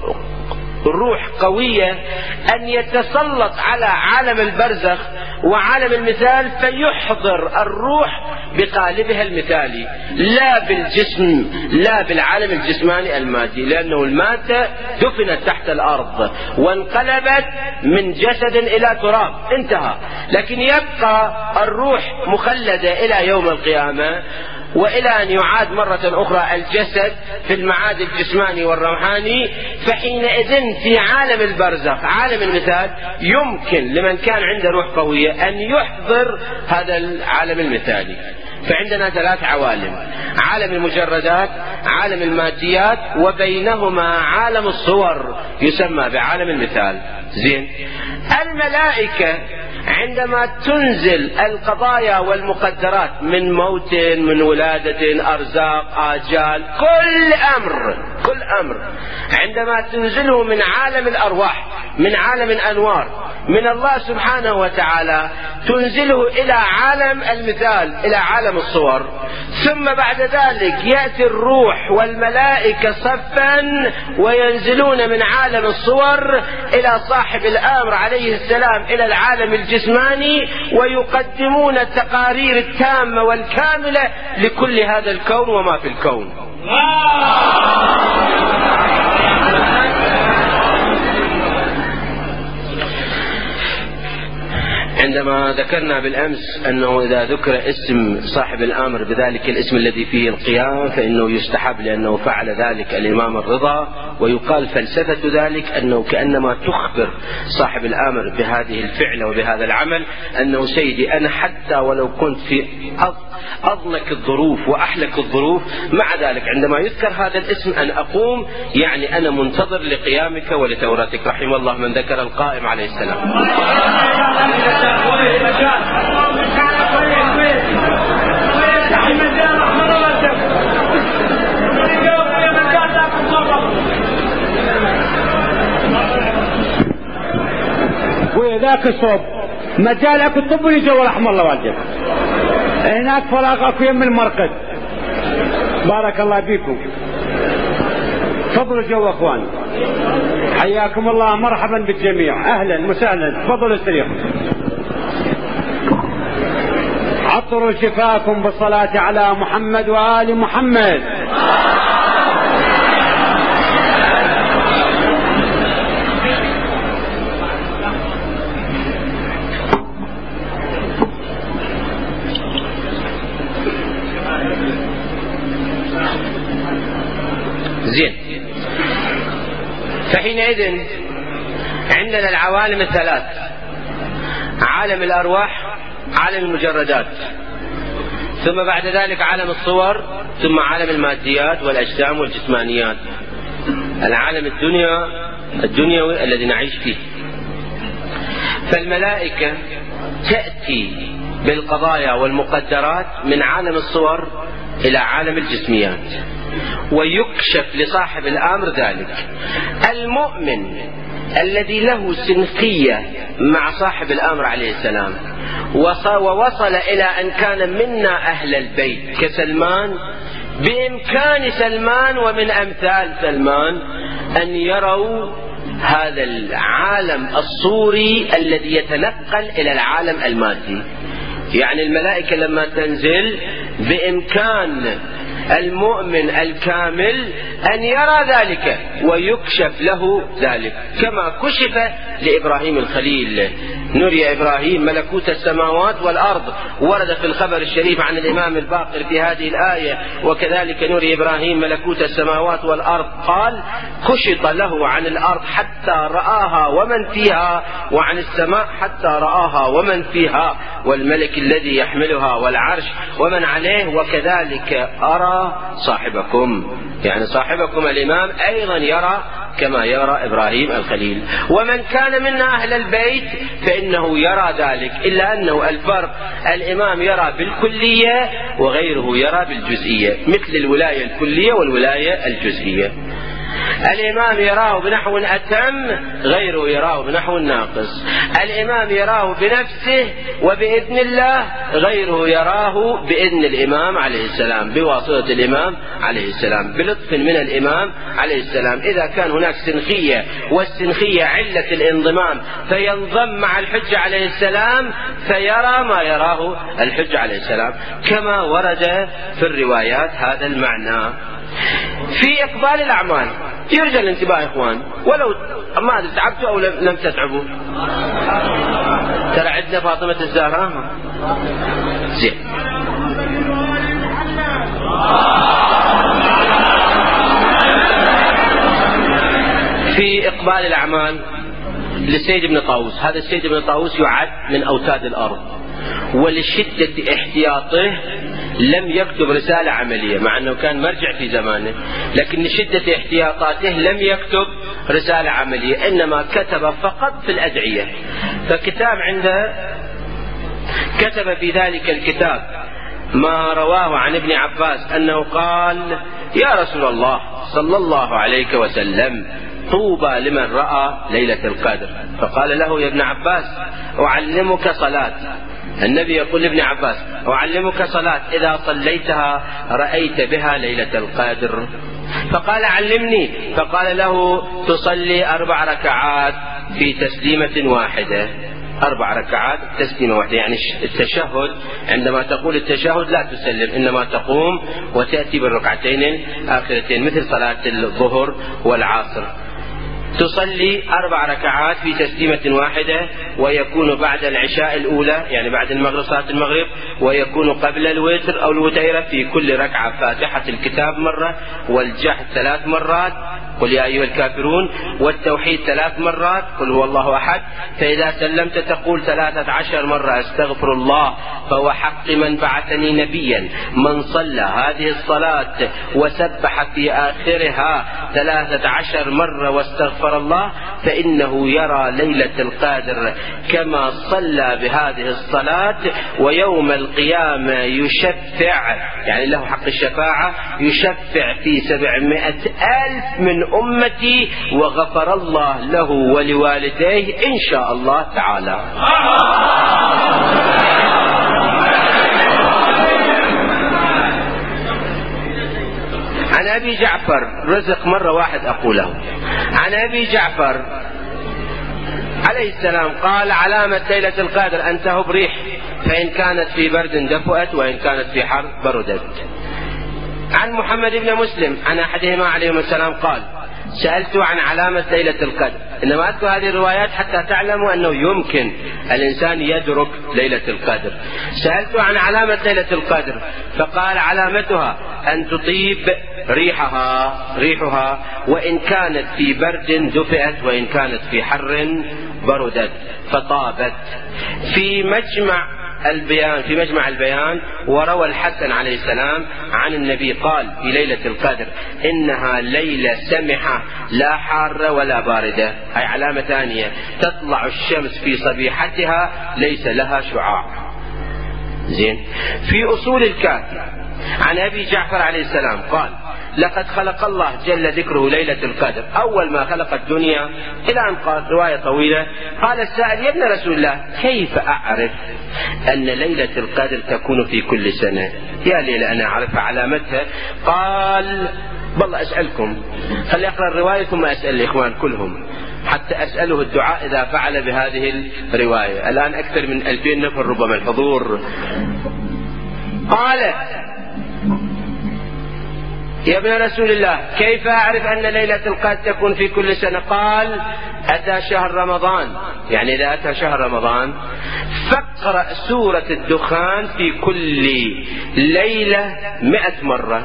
الروح قوية أن يتسلط على عالم البرزخ وعالم المثال فيحضر الروح بقالبها المثالي، لا بالجسم، لا بالعالم الجسماني المادي، لأنه المادة دفنت تحت الأرض وانقلبت من جسد إلى تراب، انتهى. لكن يبقى الروح مخلدة إلى يوم القيامة، وإلى أن يعاد مرة أخرى الجسد في المعاد الجسماني والروحاني. فحينئذ في عالم البرزخ عالم المثال يمكن لمن كان عنده روح قوية أن يحضر هذا العالم المثالي. فعندنا ثلاث عوالم: عالم المجردات، عالم الماديات، وبينهما عالم الصور يسمى بعالم المثال. زين، الملائكة عندما تنزل القضايا والمقدرات من موت، من ولادة، أرزاق، آجال، كل أمر كل أمر عندما تنزله من عالم الأرواح، من عالم الأنوار، من الله سبحانه وتعالى، تنزله إلى عالم المثال، إلى عالم الصور. ثم بعد ذلك يأتي الروح والملائكة صفا وينزلون من عالم الصور إلى صاحب الأمر عليه السلام إلى العالم الجسماني، ويقدمون التقارير التامة والكاملة لكل هذا الكون وما في الكون. عندما ذكرنا بالأمس أنه إذا ذكر اسم صاحب الأمر بذلك الاسم الذي فيه القيام فإنه يستحب، لأنه فعل ذلك الإمام الرضا. ويقال فلسفة ذلك أنه كأنما تخبر صاحب الأمر بهذه الفعل وبهذا العمل أنه سيدي أنا حتى ولو كنت في أضنك الظروف وأحلك الظروف، مع ذلك عندما يذكر هذا الاسم أن أقوم، يعني أنا منتظر لقيامك ولثورتك. رحم الله من ذكر القائم عليه السلام. وذاك الصوب مجالك الطب اللي جوا رحم الله والدك، هناك فراغ اكو يم المرقد. بارك الله بيكم، تفضلوا جوا اخوان، حياكم الله، مرحبا بالجميع، اهلا وسهلا، تفضلوا استريحوا. عطروا شفاكم بالصلاة على محمد وآل محمد. زين، فحينئذ عندنا العوالم الثلاث: عالم الأرواح، عالم المجردات، ثم بعد ذلك عالم الصور، ثم عالم الماديات والأجسام والجسمانيات، العالم الدنيا الدنيوي الذي نعيش فيه. فالملائكة تأتي بالقضايا والمقدرات من عالم الصور إلى عالم الجسميات، ويكشف لصاحب الأمر ذلك. المؤمن الذي له سنقية مع صاحب الأمر عليه السلام ووصل إلى أن كان منا أهل البيت كسلمان، بإمكان سلمان ومن أمثال سلمان أن يروا هذا العالم الصوري الذي يتنقل إلى العالم المادي. يعني الملائكة لما تنزل بإمكان المؤمن الكامل أن يرى ذلك ويكشف له ذلك، كما كشف لإبراهيم الخليل. نري إبراهيم ملكوت السماوات والأرض، ورد في الخبر الشريف عن الإمام الباقر في هذه الآية: وكذلك نري إبراهيم ملكوت السماوات والأرض، قال: كشط له عن الأرض حتى رآها ومن فيها، وعن السماء حتى رآها ومن فيها، والملك الذي يحملها والعرش ومن عليه، وكذلك أرى صاحبكم. يعني صاحبكم الإمام أيضا يرى كما يرى إبراهيم الخليل. ومن كان منا أهل البيت فإنه يرى ذلك، إلا أنه الفرق: الإمام يرى بالكلية وغيره يرى بالجزئية، مثل الولاية الكلية والولاية الجزئية. الإمام يراه بنحو أتم، غيره يراه بنحو ناقص. الإمام يراه بنفسه وبإذن الله، غيره يراه بإذن الإمام عليه السلام، بواسطة الإمام عليه السلام، بلطف من الإمام عليه السلام. إذا كان هناك سنخية، والسنخية علة الانضمام، فينضم مع الحج عليه السلام فيرى ما يراه الحج عليه السلام، كما ورد في الروايات هذا المعنى. في إقبال الأعمال يرجى الانتباه يا إخوان، ولو ما أدري تعبتوا أو لم تتعبوا. ترى عندنا فاطمة الزهراء زين. في إقبال الأعمال للسيد ابن طاووس. هذا السيد ابن طاووس يعد من أوتاد الأرض، ولشدة احتياطه لم يكتب رسالة عملية، مع أنه كان مرجع في زمانه، لكن لشدة احتياطاته لم يكتب رسالة عملية، إنما كتب فقط في الأدعية. فكتاب عنده كتب في ذلك الكتاب ما رواه عن ابن عباس أنه قال: يا رسول الله صلى الله عليه وسلم، طوبى لمن رأى ليلة القدر. فقال له: يا ابن عباس أعلمك صلاة. النبي يقول لابن عباس: أعلمك صلاة إذا صليتها رأيت بها ليلة القدر. فقال: علمني. فقال له: تصلي أربع ركعات في تسليمة واحدة. أربع ركعات تسليمة واحدة، يعني التشهد، عندما تقول التشهد لا تسلم، إنما تقوم وتأتي بالركعتين الآخرتين مثل صلاة الظهر والعصر. تصلي أربع ركعات في تسليمة واحدة، ويكون بعد العشاء الأولى، يعني بعد المغرب صلاة المغرب، ويكون قبل الوتر أو الوتيرة في كل ركعة فاتحة الكتاب مرة، والجهد ثلاث مرات قل يا أيها الكافرون، والتوحيد ثلاث مرات قل هو الله أحد. فإذا سلمت تقول ثلاثة عشر مرة استغفر الله فهو حق من بعثني نبيا، من صلى هذه الصلاة وسبح في آخرها ثلاثة عشر مرة واستغفر الله فإنه يرى ليلة القدر كما صلى بهذه الصلاة، ويوم القيامة يشفع، يعني له حق الشفاعة، يشفع في سبعمائة ألف من أمتي، وغفر الله له ولوالديه إن شاء الله تعالى. عن أبي جعفر، رزق مرة واحد أقوله، عن أبي جعفر عليه السلام قال: علامة ليلة القدر أن تهب ريح، فإن كانت في برد دفئت وإن كانت في حر بردت. عن محمد بن مسلم عن أحدهما عليهما السلام قال: سألت عن علامة ليلة القدر. إنما أذكر هذه الروايات حتى تعلموا أنه يمكن الإنسان يدرك ليلة القدر. سألت عن علامة ليلة القدر فقال: علامتها أن تطيب ريحها ريحها وإن كانت في برد دفئت وإن كانت في حر بردت فطابت. في مجمع البيان في مجمع البيان وروى الحسن عليه السلام عن النبي قال في ليلة القدر: إنها ليلة سمحة لا حارة ولا باردة، أي علامة ثانية، تطلع الشمس في صبيحتها ليس لها شعاع. زين. في أصول الكافي عن أبي جعفر عليه السلام قال: لقد خلق الله جل ذكره ليلة القدر أول ما خلق الدنيا إلى أن قال رواية طويلة. قال السائل: يا ابن رسول الله كيف أعرف أن ليلة القدر تكون في كل سنة؟ يا ليلة أنا أعرف علامتها. قال: والله أسألكم، خلي أقرأ الرواية ثم أسأل الإخوان كلهم حتى أسأله الدعاء إذا فعل بهذه الرواية. الآن أكثر من ألفين نفر ربما الحضور. قال: يا ابن رسول الله كيف أعرف أن ليلة القدر تكون في كل سنة؟ قال: أتى شهر رمضان، يعني إذا أتى شهر رمضان فاقرأ سورة الدخان في كل ليلة مئة مرة،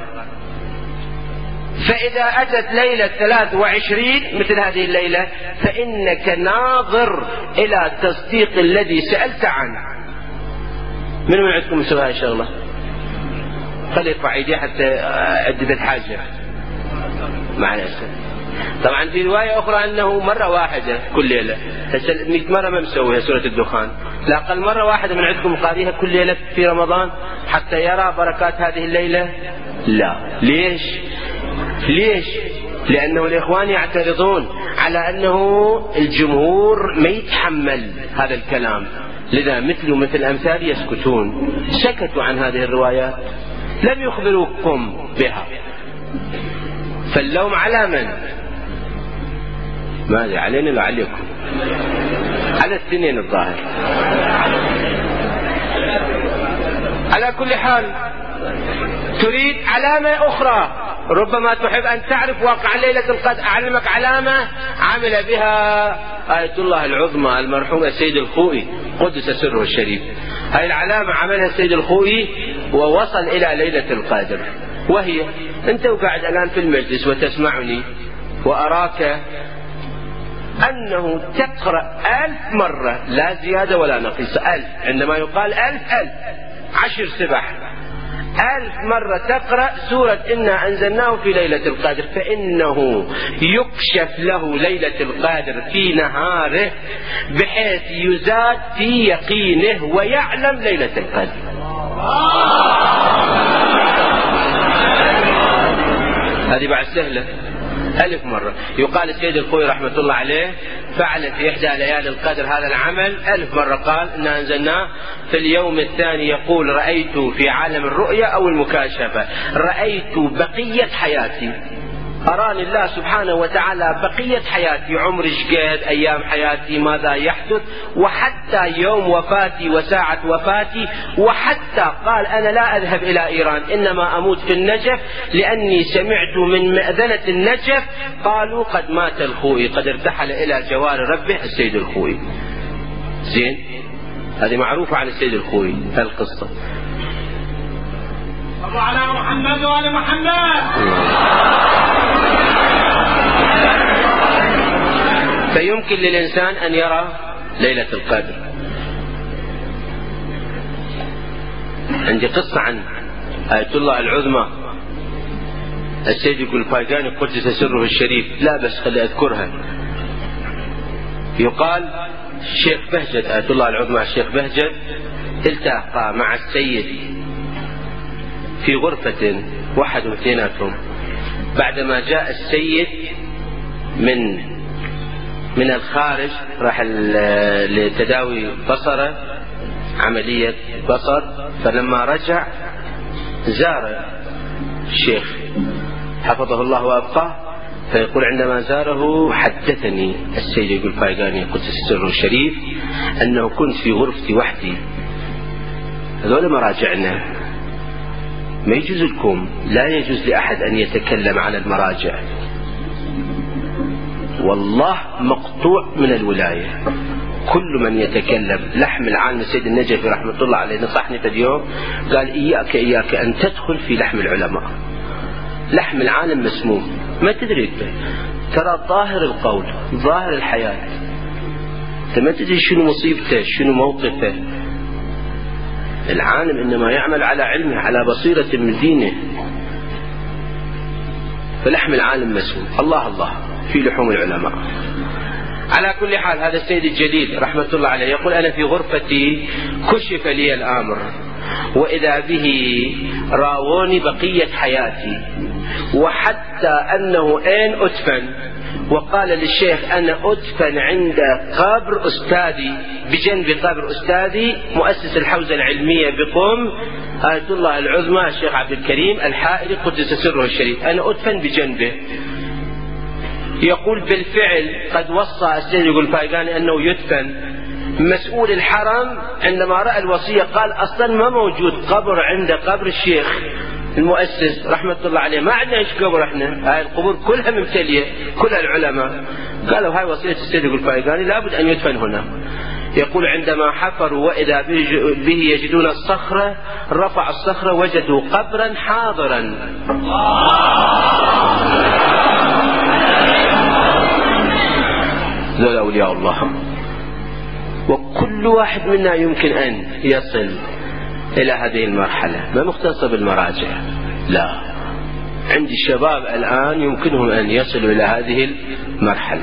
فإذا أتت ليلة ثلاث وعشرين مثل هذه الليلة فإنك ناظر إلى تصديق الذي سألت عنه. من من عندكم سوى هذه الشغلة؟ خلي يرفع ايديه حتى عدة حاجة. معنى طبعا في رواية أخرى أنه مرة واحدة كل ليلة، مئة مرة ما مسويها سورة الدخان، لا أقل مرة واحدة من عندكم قاريها كل ليلة في رمضان حتى يرى بركات هذه الليلة؟ لا. ليش؟ ليش؟ لأنه الإخوان يعترضون على أنه الجمهور ما يتحمل هذا الكلام، لذا مثل مثل أمثال يسكتون، سكتوا عن هذه الروايات، لم يخبروكم بها. فاللوم على من؟ ماذا علينا لا عليكم؟ على السنين الظاهر. على كل حال تريد علامة أخرى، ربما تحب أن تعرف واقع ليلة القدر، أعلمك علامة عمل بها آية الله العظمى المرحوم السيد الخوئي قدس سره الشريف. هذه العلامة عملها السيد الخوئي ووصل إلى ليلة القدر، وهي أنت وقاعد الآن في المجلس وتسمعني وأراك أنه تقرأ ألف مرة لا زيادة ولا نقص، ألف، عندما يقال ألف ألف عشر سبح، ألف مرة تقرأ سورة إنا أنزلناه في ليلة القدر، فإنه يكشف له ليلة القدر في نهاره بحيث يزاد في يقينه ويعلم ليلة القدر. هذه بعد سهلة، ألف مرة. يقال السيد الخوئي رحمة الله عليه فعل في إحدى ليالي القدر هذا العمل ألف مرة، قال إنا أنزلناه في اليوم الثاني يقول رأيت في عالم الرؤيا أو المكاشفة رأيت بقية حياتي، أراني الله سبحانه وتعالى بقية حياتي، عمري شقد، أيام حياتي ماذا يحدث، وحتى يوم وفاتي وساعة وفاتي، وحتى قال أنا لا أذهب إلى إيران إنما أموت في النجف لأني سمعت من مأذنة النجف قالوا قد مات الخوئي، قد ارتحل إلى جوار ربه السيد الخوئي. زين، هذه معروفة عن السيد الخوئي القصة. صلوا على محمد وآل محمد. فيمكن للإنسان أن يرى ليلة القدر. عندي قصة عن آية الله العظمى السيد يقول الفايقاني قدس سره الشريف، لا بس خلي أذكرها. يقال الشيخ بهجت آية الله العظمى الشيخ بهجت التقى مع السيد في غرفة واحد واثنيناتهم، بعدما جاء السيد من من الخارج راح لتداوي بصره، عملية بصر، فلما رجع زار الشيخ حفظه الله وأبقاه، فيقول عندما زاره حدثني السيد يقول فايقاني قدس سره الشريف أنه كنت في غرفتي وحدي. هذول مراجعنا، ما يجوز لكم، لا يجوز لأحد أن يتكلم عن المراجع، والله مقطوع من الولاية. كل من يتكلم، لحم العالم السيد النجفي رحمة الله عليه نصحني في اليوم قال إياك إياك أن تدخل في لحم العلماء، لحم العالم مسموم، ما تدري ترى ظاهر القول ظاهر الحياة، انت ما تدري شنو مصيبته شنو موقفه. العالم إنما يعمل على علمه على بصيرة من دينه، فلحم العالم مسموم. الله الله في لحوم العلماء. على كل حال هذا السيد الجليل رحمة الله عليه يقول أنا في غرفتي كشف لي الأمر وإذا به راوني بقية حياتي، وحتى أنه أين أدفن، وقال للشيخ أنا أدفن عند قبر أستاذي، بجنب قبر أستاذي مؤسس الحوزة العلمية بقم آية الله العظمى الشيخ عبد الكريم الحائري قدس سره الشريف، أنا أدفن بجنبه. يقول بالفعل قد وصى السيد يقول فايقاني أنه يدفن. مسؤول الحرم عندما رأى الوصية قال أصلا ما موجود قبر عند قبر الشيخ المؤسس رحمة الله عليه، ما عندنا ايش قبر احنا، هاي القبور كلها ممتلية كلها العلماء. قالوا هاي وصية السيد يقول فايقاني لابد أن يدفن هنا. يقول عندما حفروا وإذا به يجدون الصخرة، رفع الصخرة وجدوا قبرا حاضرا. ذول أولياء الله، وكل واحد منا يمكن أن يصل إلى هذه المرحلة، ما مختصة بالمراجع، لا، عندي الشباب الآن يمكنهم أن يصلوا إلى هذه المرحلة.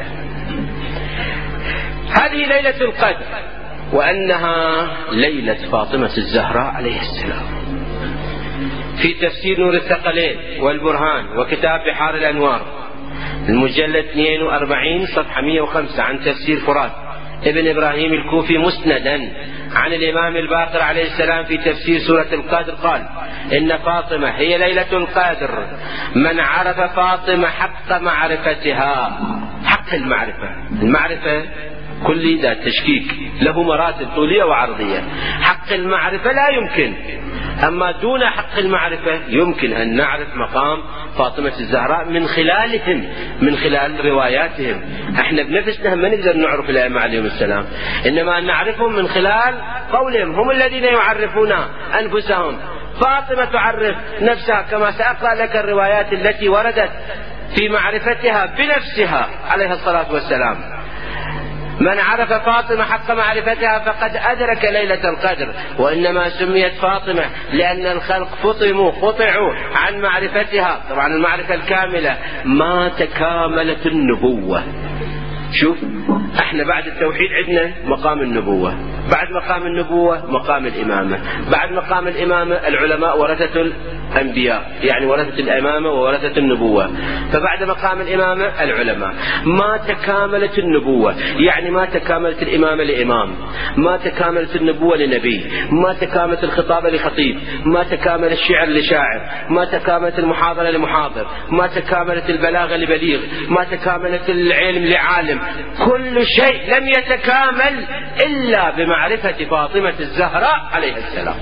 هذه ليلة القدر، وأنها ليلة فاطمة الزهراء عليه السلام. في تفسير نور الثقلين والبرهان وكتاب بحار الأنوار المجلد اثنين وأربعين صفحة مئة وخمسة عن تفسير فرات ابن إبراهيم الكوفي مسندا عن الإمام الباقر عليه السلام في تفسير سورة القدر قال إن فاطمة هي ليلة القدر، من عرف فاطمة حق معرفتها. حق المعرفة، المعرفة كل ذات تشكيك له مراتب طولية وعرضية. حق المعرفة لا يمكن، أما دون حق المعرفة يمكن أن نعرف مقام فاطمة الزهراء من خلالهم، من خلال رواياتهم. احنا بنفسنا ما نقدر نعرف الأئمة عليهم السلام، إنما نعرفهم من خلال قولهم، هم الذين يعرفون أنفسهم. فاطمة تعرف نفسها كما سأقرأ لك الروايات التي وردت في معرفتها بنفسها عليها الصلاة والسلام. من عرف فاطمة حق معرفتها فقد أدرك ليلة القدر، وإنما سميت فاطمة لأن الخلق فطموا قطعوا عن معرفتها، طبعا المعرفة الكاملة، ما تكاملت النبوة. شوف احنا بعد التوحيد عندنا مقام النبوة، بعد مقام النبوة مقام الإمامة، بعد مقام الإمامة العلماء ورثة الأنبياء، يعني ورثة الإمامة وورثة النبوة، فبعد مقام الإمامة العلماء. ما تكاملت النبوة، يعني ما تكاملت الإمامة لإمام، ما تكاملت النبوة لنبي، ما تكاملت الخطابة لخطيب، ما تكامل الشعر لشاعر، ما تكاملت المحاضرة لمحاضر، ما تكاملت البلاغة لبليغ، ما تكاملت العلم لعالم. كل شيء لم يتكامل إلا بمعرفة فاطمة الزهراء عليها السلام.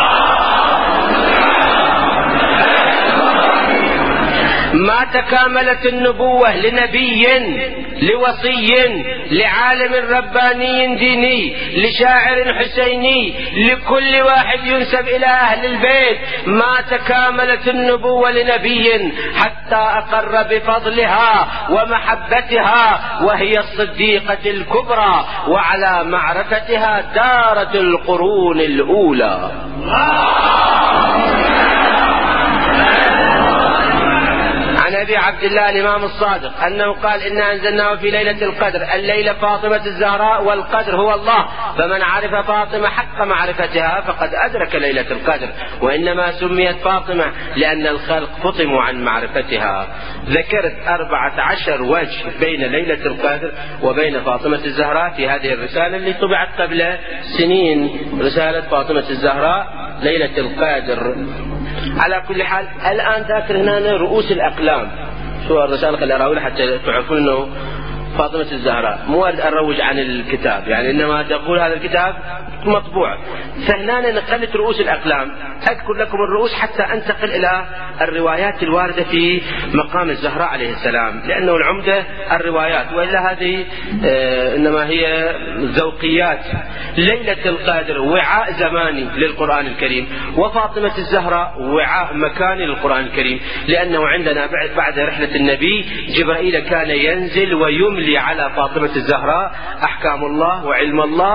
ما تكاملت النبوة لنبي، لوصي، لعالم رباني ديني، لشاعر حسيني، لكل واحد ينسب إلى أهل البيت. ما تكاملت النبوة لنبي حتى أقر بفضلها ومحبتها، وهي الصديقة الكبرى، وعلى معرفتها دارت القرون الأولى. عن أبي عبد الله الإمام الصادق أنه قال إنا أنزلناه في ليلة القدر، الليلة فاطمة الزهراء والقدر هو الله، فمن عرف فاطمة حق معرفتها فقد أدرك ليلة القدر، وإنما سميت فاطمة لأن الخلق فطموا عن معرفتها. ذكرت أربعة عشر وجه بين ليلة القدر وبين فاطمة الزهراء في هذه الرسالة اللي طبعت قبل سنين، رسالة فاطمة الزهراء ليلة القدر. على كل حال الآن ذاكر هنا رؤوس الأقلام، شو الرسالة اللي أراويها حتى تعرفون أنه فاطمة الزهراء، مو أريد أروج عن الكتاب، يعني إنما تقول هذا الكتاب مطبوع، فهنا نقلت رؤوس الأقلام. أذكر لكم الرؤوس حتى أنتقل إلى الروايات الواردة في مقام الزهراء عليه السلام، لأنه العمدة الروايات، وإلا هذه آه إنما هي ذوقيات. ليلة القدر وعاء زماني للقرآن الكريم، وفاطمة الزهراء وعاء مكاني للقرآن الكريم، لأنه عندنا بعد, بعد رحلة النبي جبرائيل كان ينزل ويملي على فاطمة الزهراء أحكام الله وعلم الله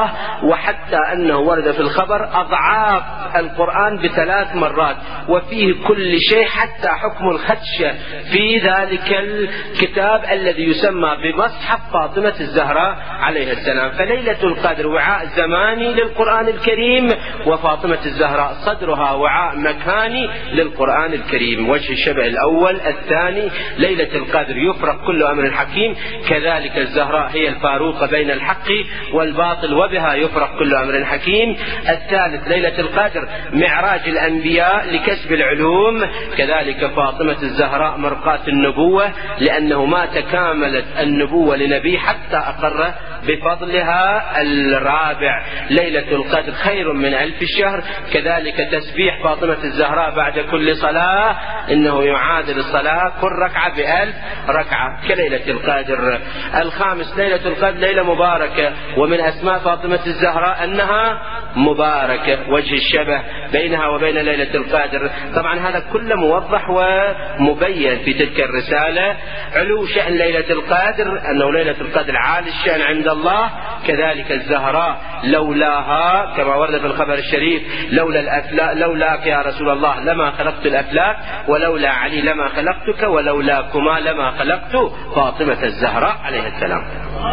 وحتى أنه ورد في الخبر أضعاف القرآن بثلاث مرات، وفيه كل شيء حتى حكم الخدشة في ذلك الكتاب الذي يسمى بمصحف فاطمة الزهراء عليه السلام. فليلة القدر وعاء زماني للقرآن الكريم، وفاطمة الزهراء صدرها وعاء مكاني للقرآن الكريم. وجه الشبه الأول. الثاني ليلة القدر يفرق كل أمر حكيم، كذلك الزهراء هي الفاروقة بين الحق والباطل وبها يفرق كل أمر حكيم. الثالث ليلة القدر معراج الأنبياء لكسب العلوم، كذلك فاطمة الزهراء مرقاة النبوة، لأنه ما تكاملت النبوة لنبي حتى أقر بفضلها. الرابع ليلة القدر خير من ألف الشهر، كذلك تسبيح فاطمة الزهراء بعد كل صلاة إنه يعادل الصلاة كل ركعة بألف ركعة كليلة القدر. الخامس ليلة القدر ليلة مباركة، ومن أسماء فاطمة الزهراء أنها مباركة، وجه الشبه بينها وبين ليلة القدر. طبعا هذا كله موضح ومبين في تلك الرسالة. علو شأن ليلة القدر أنه ليلة القدر عالي الشأن عند الله، كذلك الزهراء لولاها كما ورد في الخبر الشريف لولا الأفلاك لولاك يا رسول الله لما خلقت الأفلاك، ولولا علي لما خلقتك، ولولاكما لما خلقت فاطمة الزهراء عليه السلام.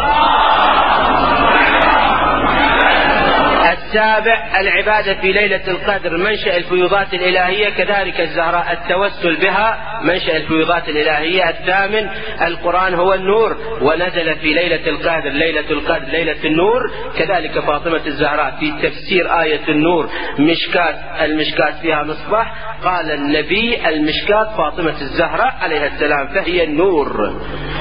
السابع العبادة في ليلة القدر منشأ الفيوضات الإلهية، كذلك الزهراء التوسل بها منشأ الفيوضات الإلهية. الثامن القرآن هو النور، ونزل في ليلة القدر ليلة القدر ليلة النور، كذلك فاطمة الزهراء في تفسير آية النور مشكات المشكات فيها مصباح، قال النبي المشكات فاطمة الزهراء عليه السلام فهي النور.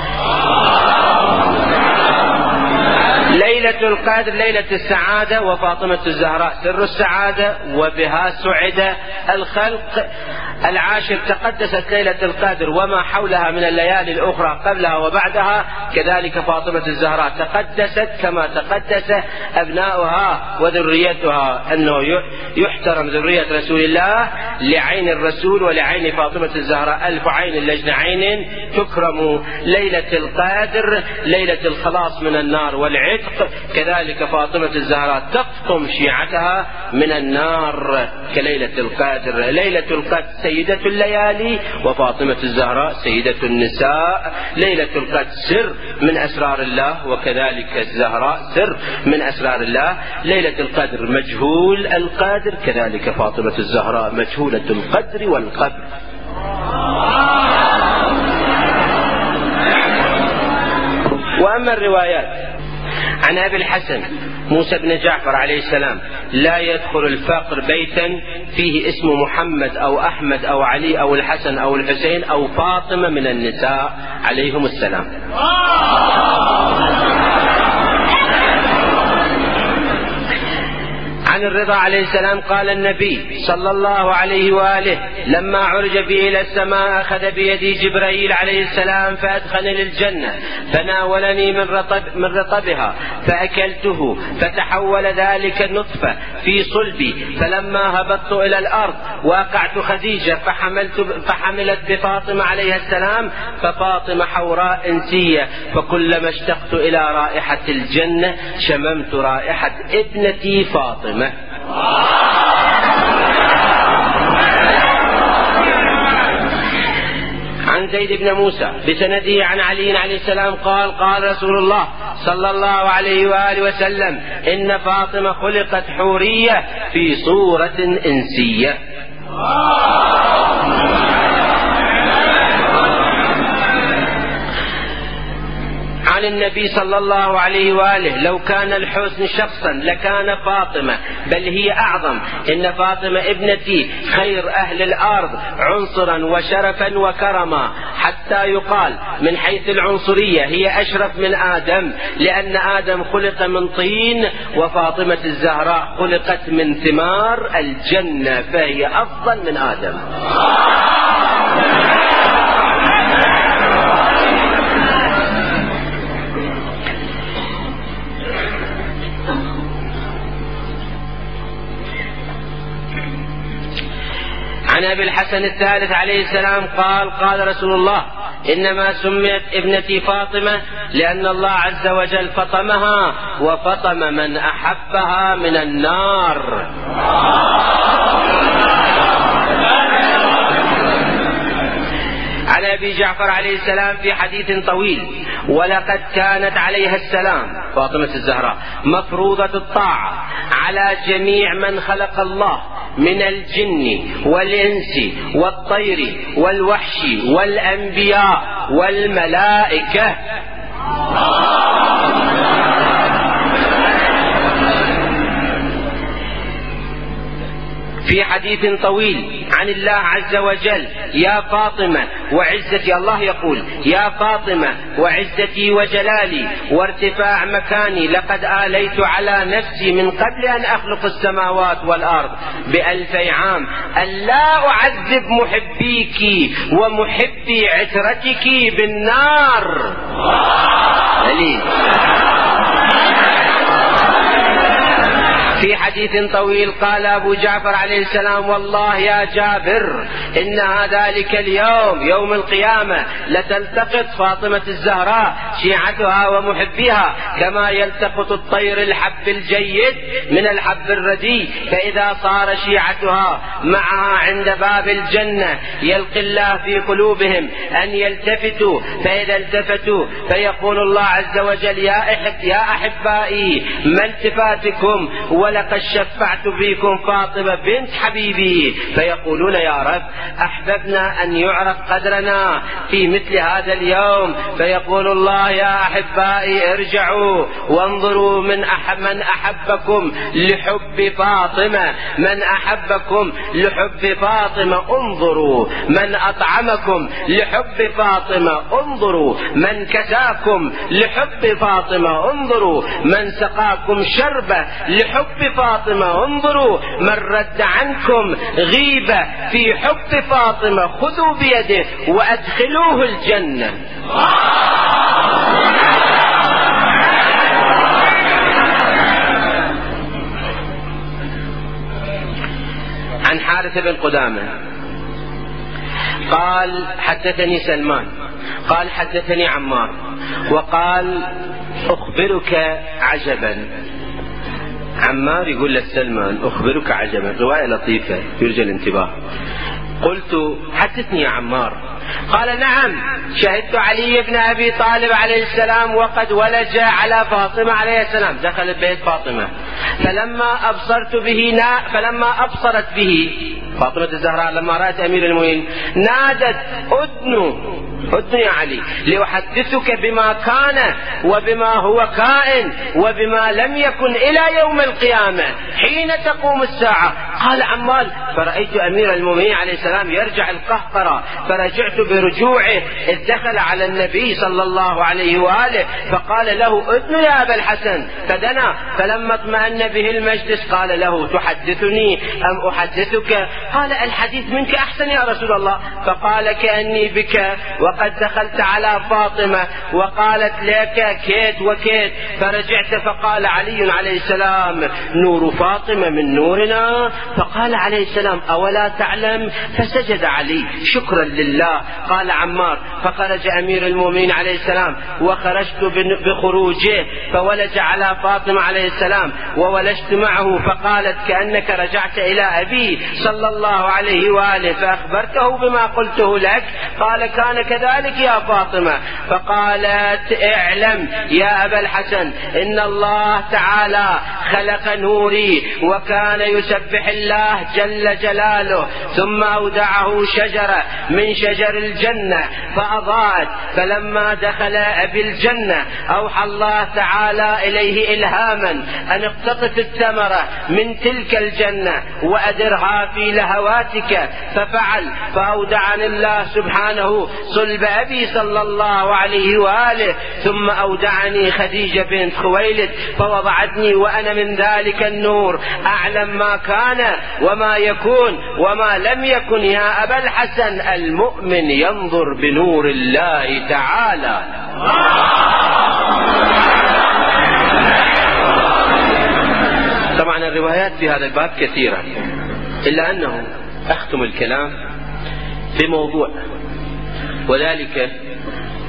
ليلة القدر ليلة السعادة، وفاطمة الزهراء سر السعادة وبها سعد الخلق. العاشر تقدست ليلة القدر وما حولها من الليالي الأخرى قبلها وبعدها، كذلك فاطمة الزهراء تقدست كما تقدس أبناؤها وذريتها، أنه يحترم ذرية رسول الله لعين الرسول ولعين فاطمة الزهراء ألف عين لجن عين تكرم. ليلة القدر ليلة الخلاص من النار والعتق، كذلك فاطمة الزهراء تقطم شيعتها من النار كليلة القدر. ليلة القدر سيدة الليالي، وفاطمة الزهراء سيدة النساء. ليلة القدر سر من أسرار الله، وكذلك الزهراء سر من أسرار الله. ليلة القدر مجهول القدر، كذلك فاطمة الزهراء مجهولة القدر والقدر. وأما الروايات عن أبي الحسن موسى بن جعفر عليه السلام لا يدخل الفقر بيتا فيه اسم محمد أو أحمد أو علي أو الحسن أو الحسين أو فاطمة من النساء عليهم السلام. عن الرضا عليه السلام قال النبي صلى الله عليه وآله لما عرج بي إلى السماء أخذ بيدي جبرائيل عليه السلام فأدخلني للجنة فناولني من رطب من رطبها فأكلته فتحول ذلك النطفة في صلبي، فلما هبطت إلى الأرض وقعت خديجة فحملت فحملت بفاطمة عليها السلام، ففاطمة حوراء إنسية، فكلما اشتقت إلى رائحة الجنة شممت رائحة ابنتي فاطمة. عن زيد بن موسى بسنده عن علي عليه السلام قال قال رسول الله صلى الله عليه وآله وسلم إن فاطمة خلقت حورية في صورة إنسية. عن النبي صلى الله عليه وآله لو كان الحسن شخصا لكان فاطمة، بل هي أعظم. إن فاطمة ابنتي خير أهل الأرض عنصرا وشرفا وكرما، حتى يقال من حيث العنصرية هي أشرف من آدم، لأن آدم خلق من طين وفاطمة الزهراء خلقت من ثمار الجنة، فهي أفضل من آدم. عن أبي الحسن الثالث عليه السلام قال قال رسول الله إنما سميت ابنتي فاطمة لأن الله عز وجل فطمها وفطم من أحبها من النار. على أبي جعفر عليه السلام في حديث طويل: ولقد كانت عليها السلام فاطمة الزهراء مفروضة الطاعة على جميع من خلق الله من الجن والإنس والطير والوحش والأنبياء والملائكة. في حديث طويل عن الله عز وجل: يا فاطمة وعزتي، الله يقول: يا فاطمة وعزتي وجلالي وارتفاع مكاني لقد آليت على نفسي من قبل أن أخلق السماوات والأرض بألفي عام أن لا أعذب محبيك ومحبي عترتك بالنار. دليل. في حديث طويل قال أبو جعفر عليه السلام: والله يا جابر إنها ذلك اليوم يوم القيامة لتلتقط فاطمة الزهراء شيعتها ومحبيها كما يلتقط الطير الحب الجيد من الحب الرديء، فإذا صار شيعتها معها عند باب الجنة يلقي الله في قلوبهم أن يلتفتوا، فإذا التفتوا فيقول الله عز وجل: يا أحب يا أحبائي ما التفاتكم ولقد شفعت فيكم فاطمة بنت حبيبي، فيقولون: يا رب أحببنا أن يعرف قدرنا في مثل هذا اليوم، فيقول الله: يا أحبائي ارجعوا وانظروا من أحب من أحبكم لحب فاطمة، من أحبكم لحب فاطمة انظروا، من أطعمكم لحب فاطمة انظروا، من كساكم لحب فاطمة انظروا، من سقاكم شربة لحب فاطمة انظروا، من رد عنكم غيبة في حب فاطمة خذوا بيده وأدخلوه الجنة. عن حارث بن قدامة قال: حدثني سلمان قال: حدثني عمار وقال: أخبرك عجبا. عمار يقول لسلمان: أخبرك عجبا، رواية لطيفة يرجى الانتباه. قلت: حدثني يا عمار. قال: نعم، شهدت علي بن أبي طالب عليه السلام وقد ولج على فاطمة عليه السلام، دخل بيت فاطمة، فلما أبصرت به نا فلما أبصرت به فاطمة الزهراء لما رأت أمير المؤمنين نادت: أدنو أدنو يا علي لأحدثك بما كان وبما هو كائن وبما لم يكن إلى يوم القيامة حين تقوم الساعة. قال عمار: فرأيت أمير المؤمنين عليه السلام يرجع القهقرة، فرجعت برجوعه إذ دخل على النبي صلى الله عليه وآله فقال له: أدنو يا أبا الحسن، فدنا، فلما اطمأن به المجلس قال له: تحدثني أم أحدثك؟ قال: الحديث منك أحسن يا رسول الله. فقال: كأني بك وقد دخلت على فاطمة وقالت لك كيت وكيت. فرجعت فقال علي عليه السلام: نور فاطمة من نورنا. فقال عليه السلام: أولا تعلم؟ فسجد علي شكرا لله. قال عمار: فخرج أمير المؤمنين عليه السلام وخرجت بخروجه فولج على فاطمة عليه السلام وولجت معه، فقالت: كأنك رجعت إلى أبي صلى الله عليه وآله فأخبرته بما قلته لك؟ قال: كان كذلك يا فاطمة. فقالت: اعلم يا أبا الحسن إن الله تعالى خلق نوري وكان يسبح الله جل جلاله، ثم أودعه شجرة من شجر الجنة فأضاءت، فلما دخل أبي الجنة أوحى الله تعالى إليه إلهاما أن اقتطف الثمرة من تلك الجنة وأدرها في لهواتك، ففعل، فأودعني الله سبحانه صلب أبي صلى الله عليه وآله، ثم أودعني خديجة بنت خويلد فوضعتني وأنا من ذلك النور أعلم ما كان وما يكون وما لم يكن. يا أبا الحسن المؤمن ينظر بنور الله تعالى. طبعا الروايات في هذا الباب كثيرة، إلا أنه أختم الكلام في موضوع، وذلك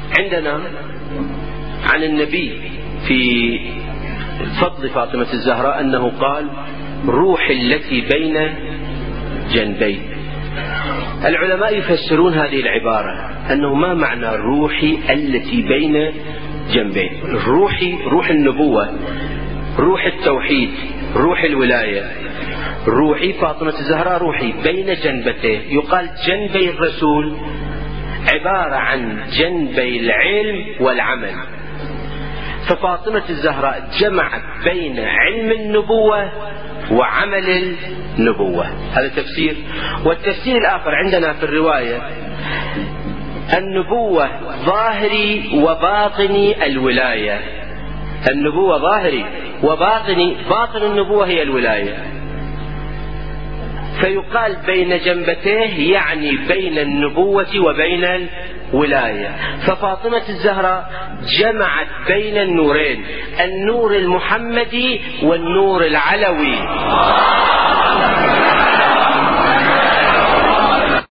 عندنا عن النبي في فضل فاطمة الزهراء أنه قال: روح التي بين جنبي. العلماء يفسرون هذه العبارة أنه ما معنى روحي التي بين جنبي؟ روحي روح النبوة، روح التوحيد، روح الولاية. روحي فاطمة الزهراء روحي بين جنبته. يقال جنبي الرسول عبارة عن جنبي العلم والعمل، ففاطمة الزهراء جمعت بين علم النبوة وعمل النبوة. هذا تفسير. والتفسير الآخر عندنا في الرواية: النبوة ظاهري وباطني الولاية. النبوة ظاهري وباطني، باطن النبوة هي الولاية. فيقال بين جنبتيه يعني بين النبوة وبين الولاية. ففاطمة الزهراء جمعت بين النورين، النور المحمدي والنور العلوي.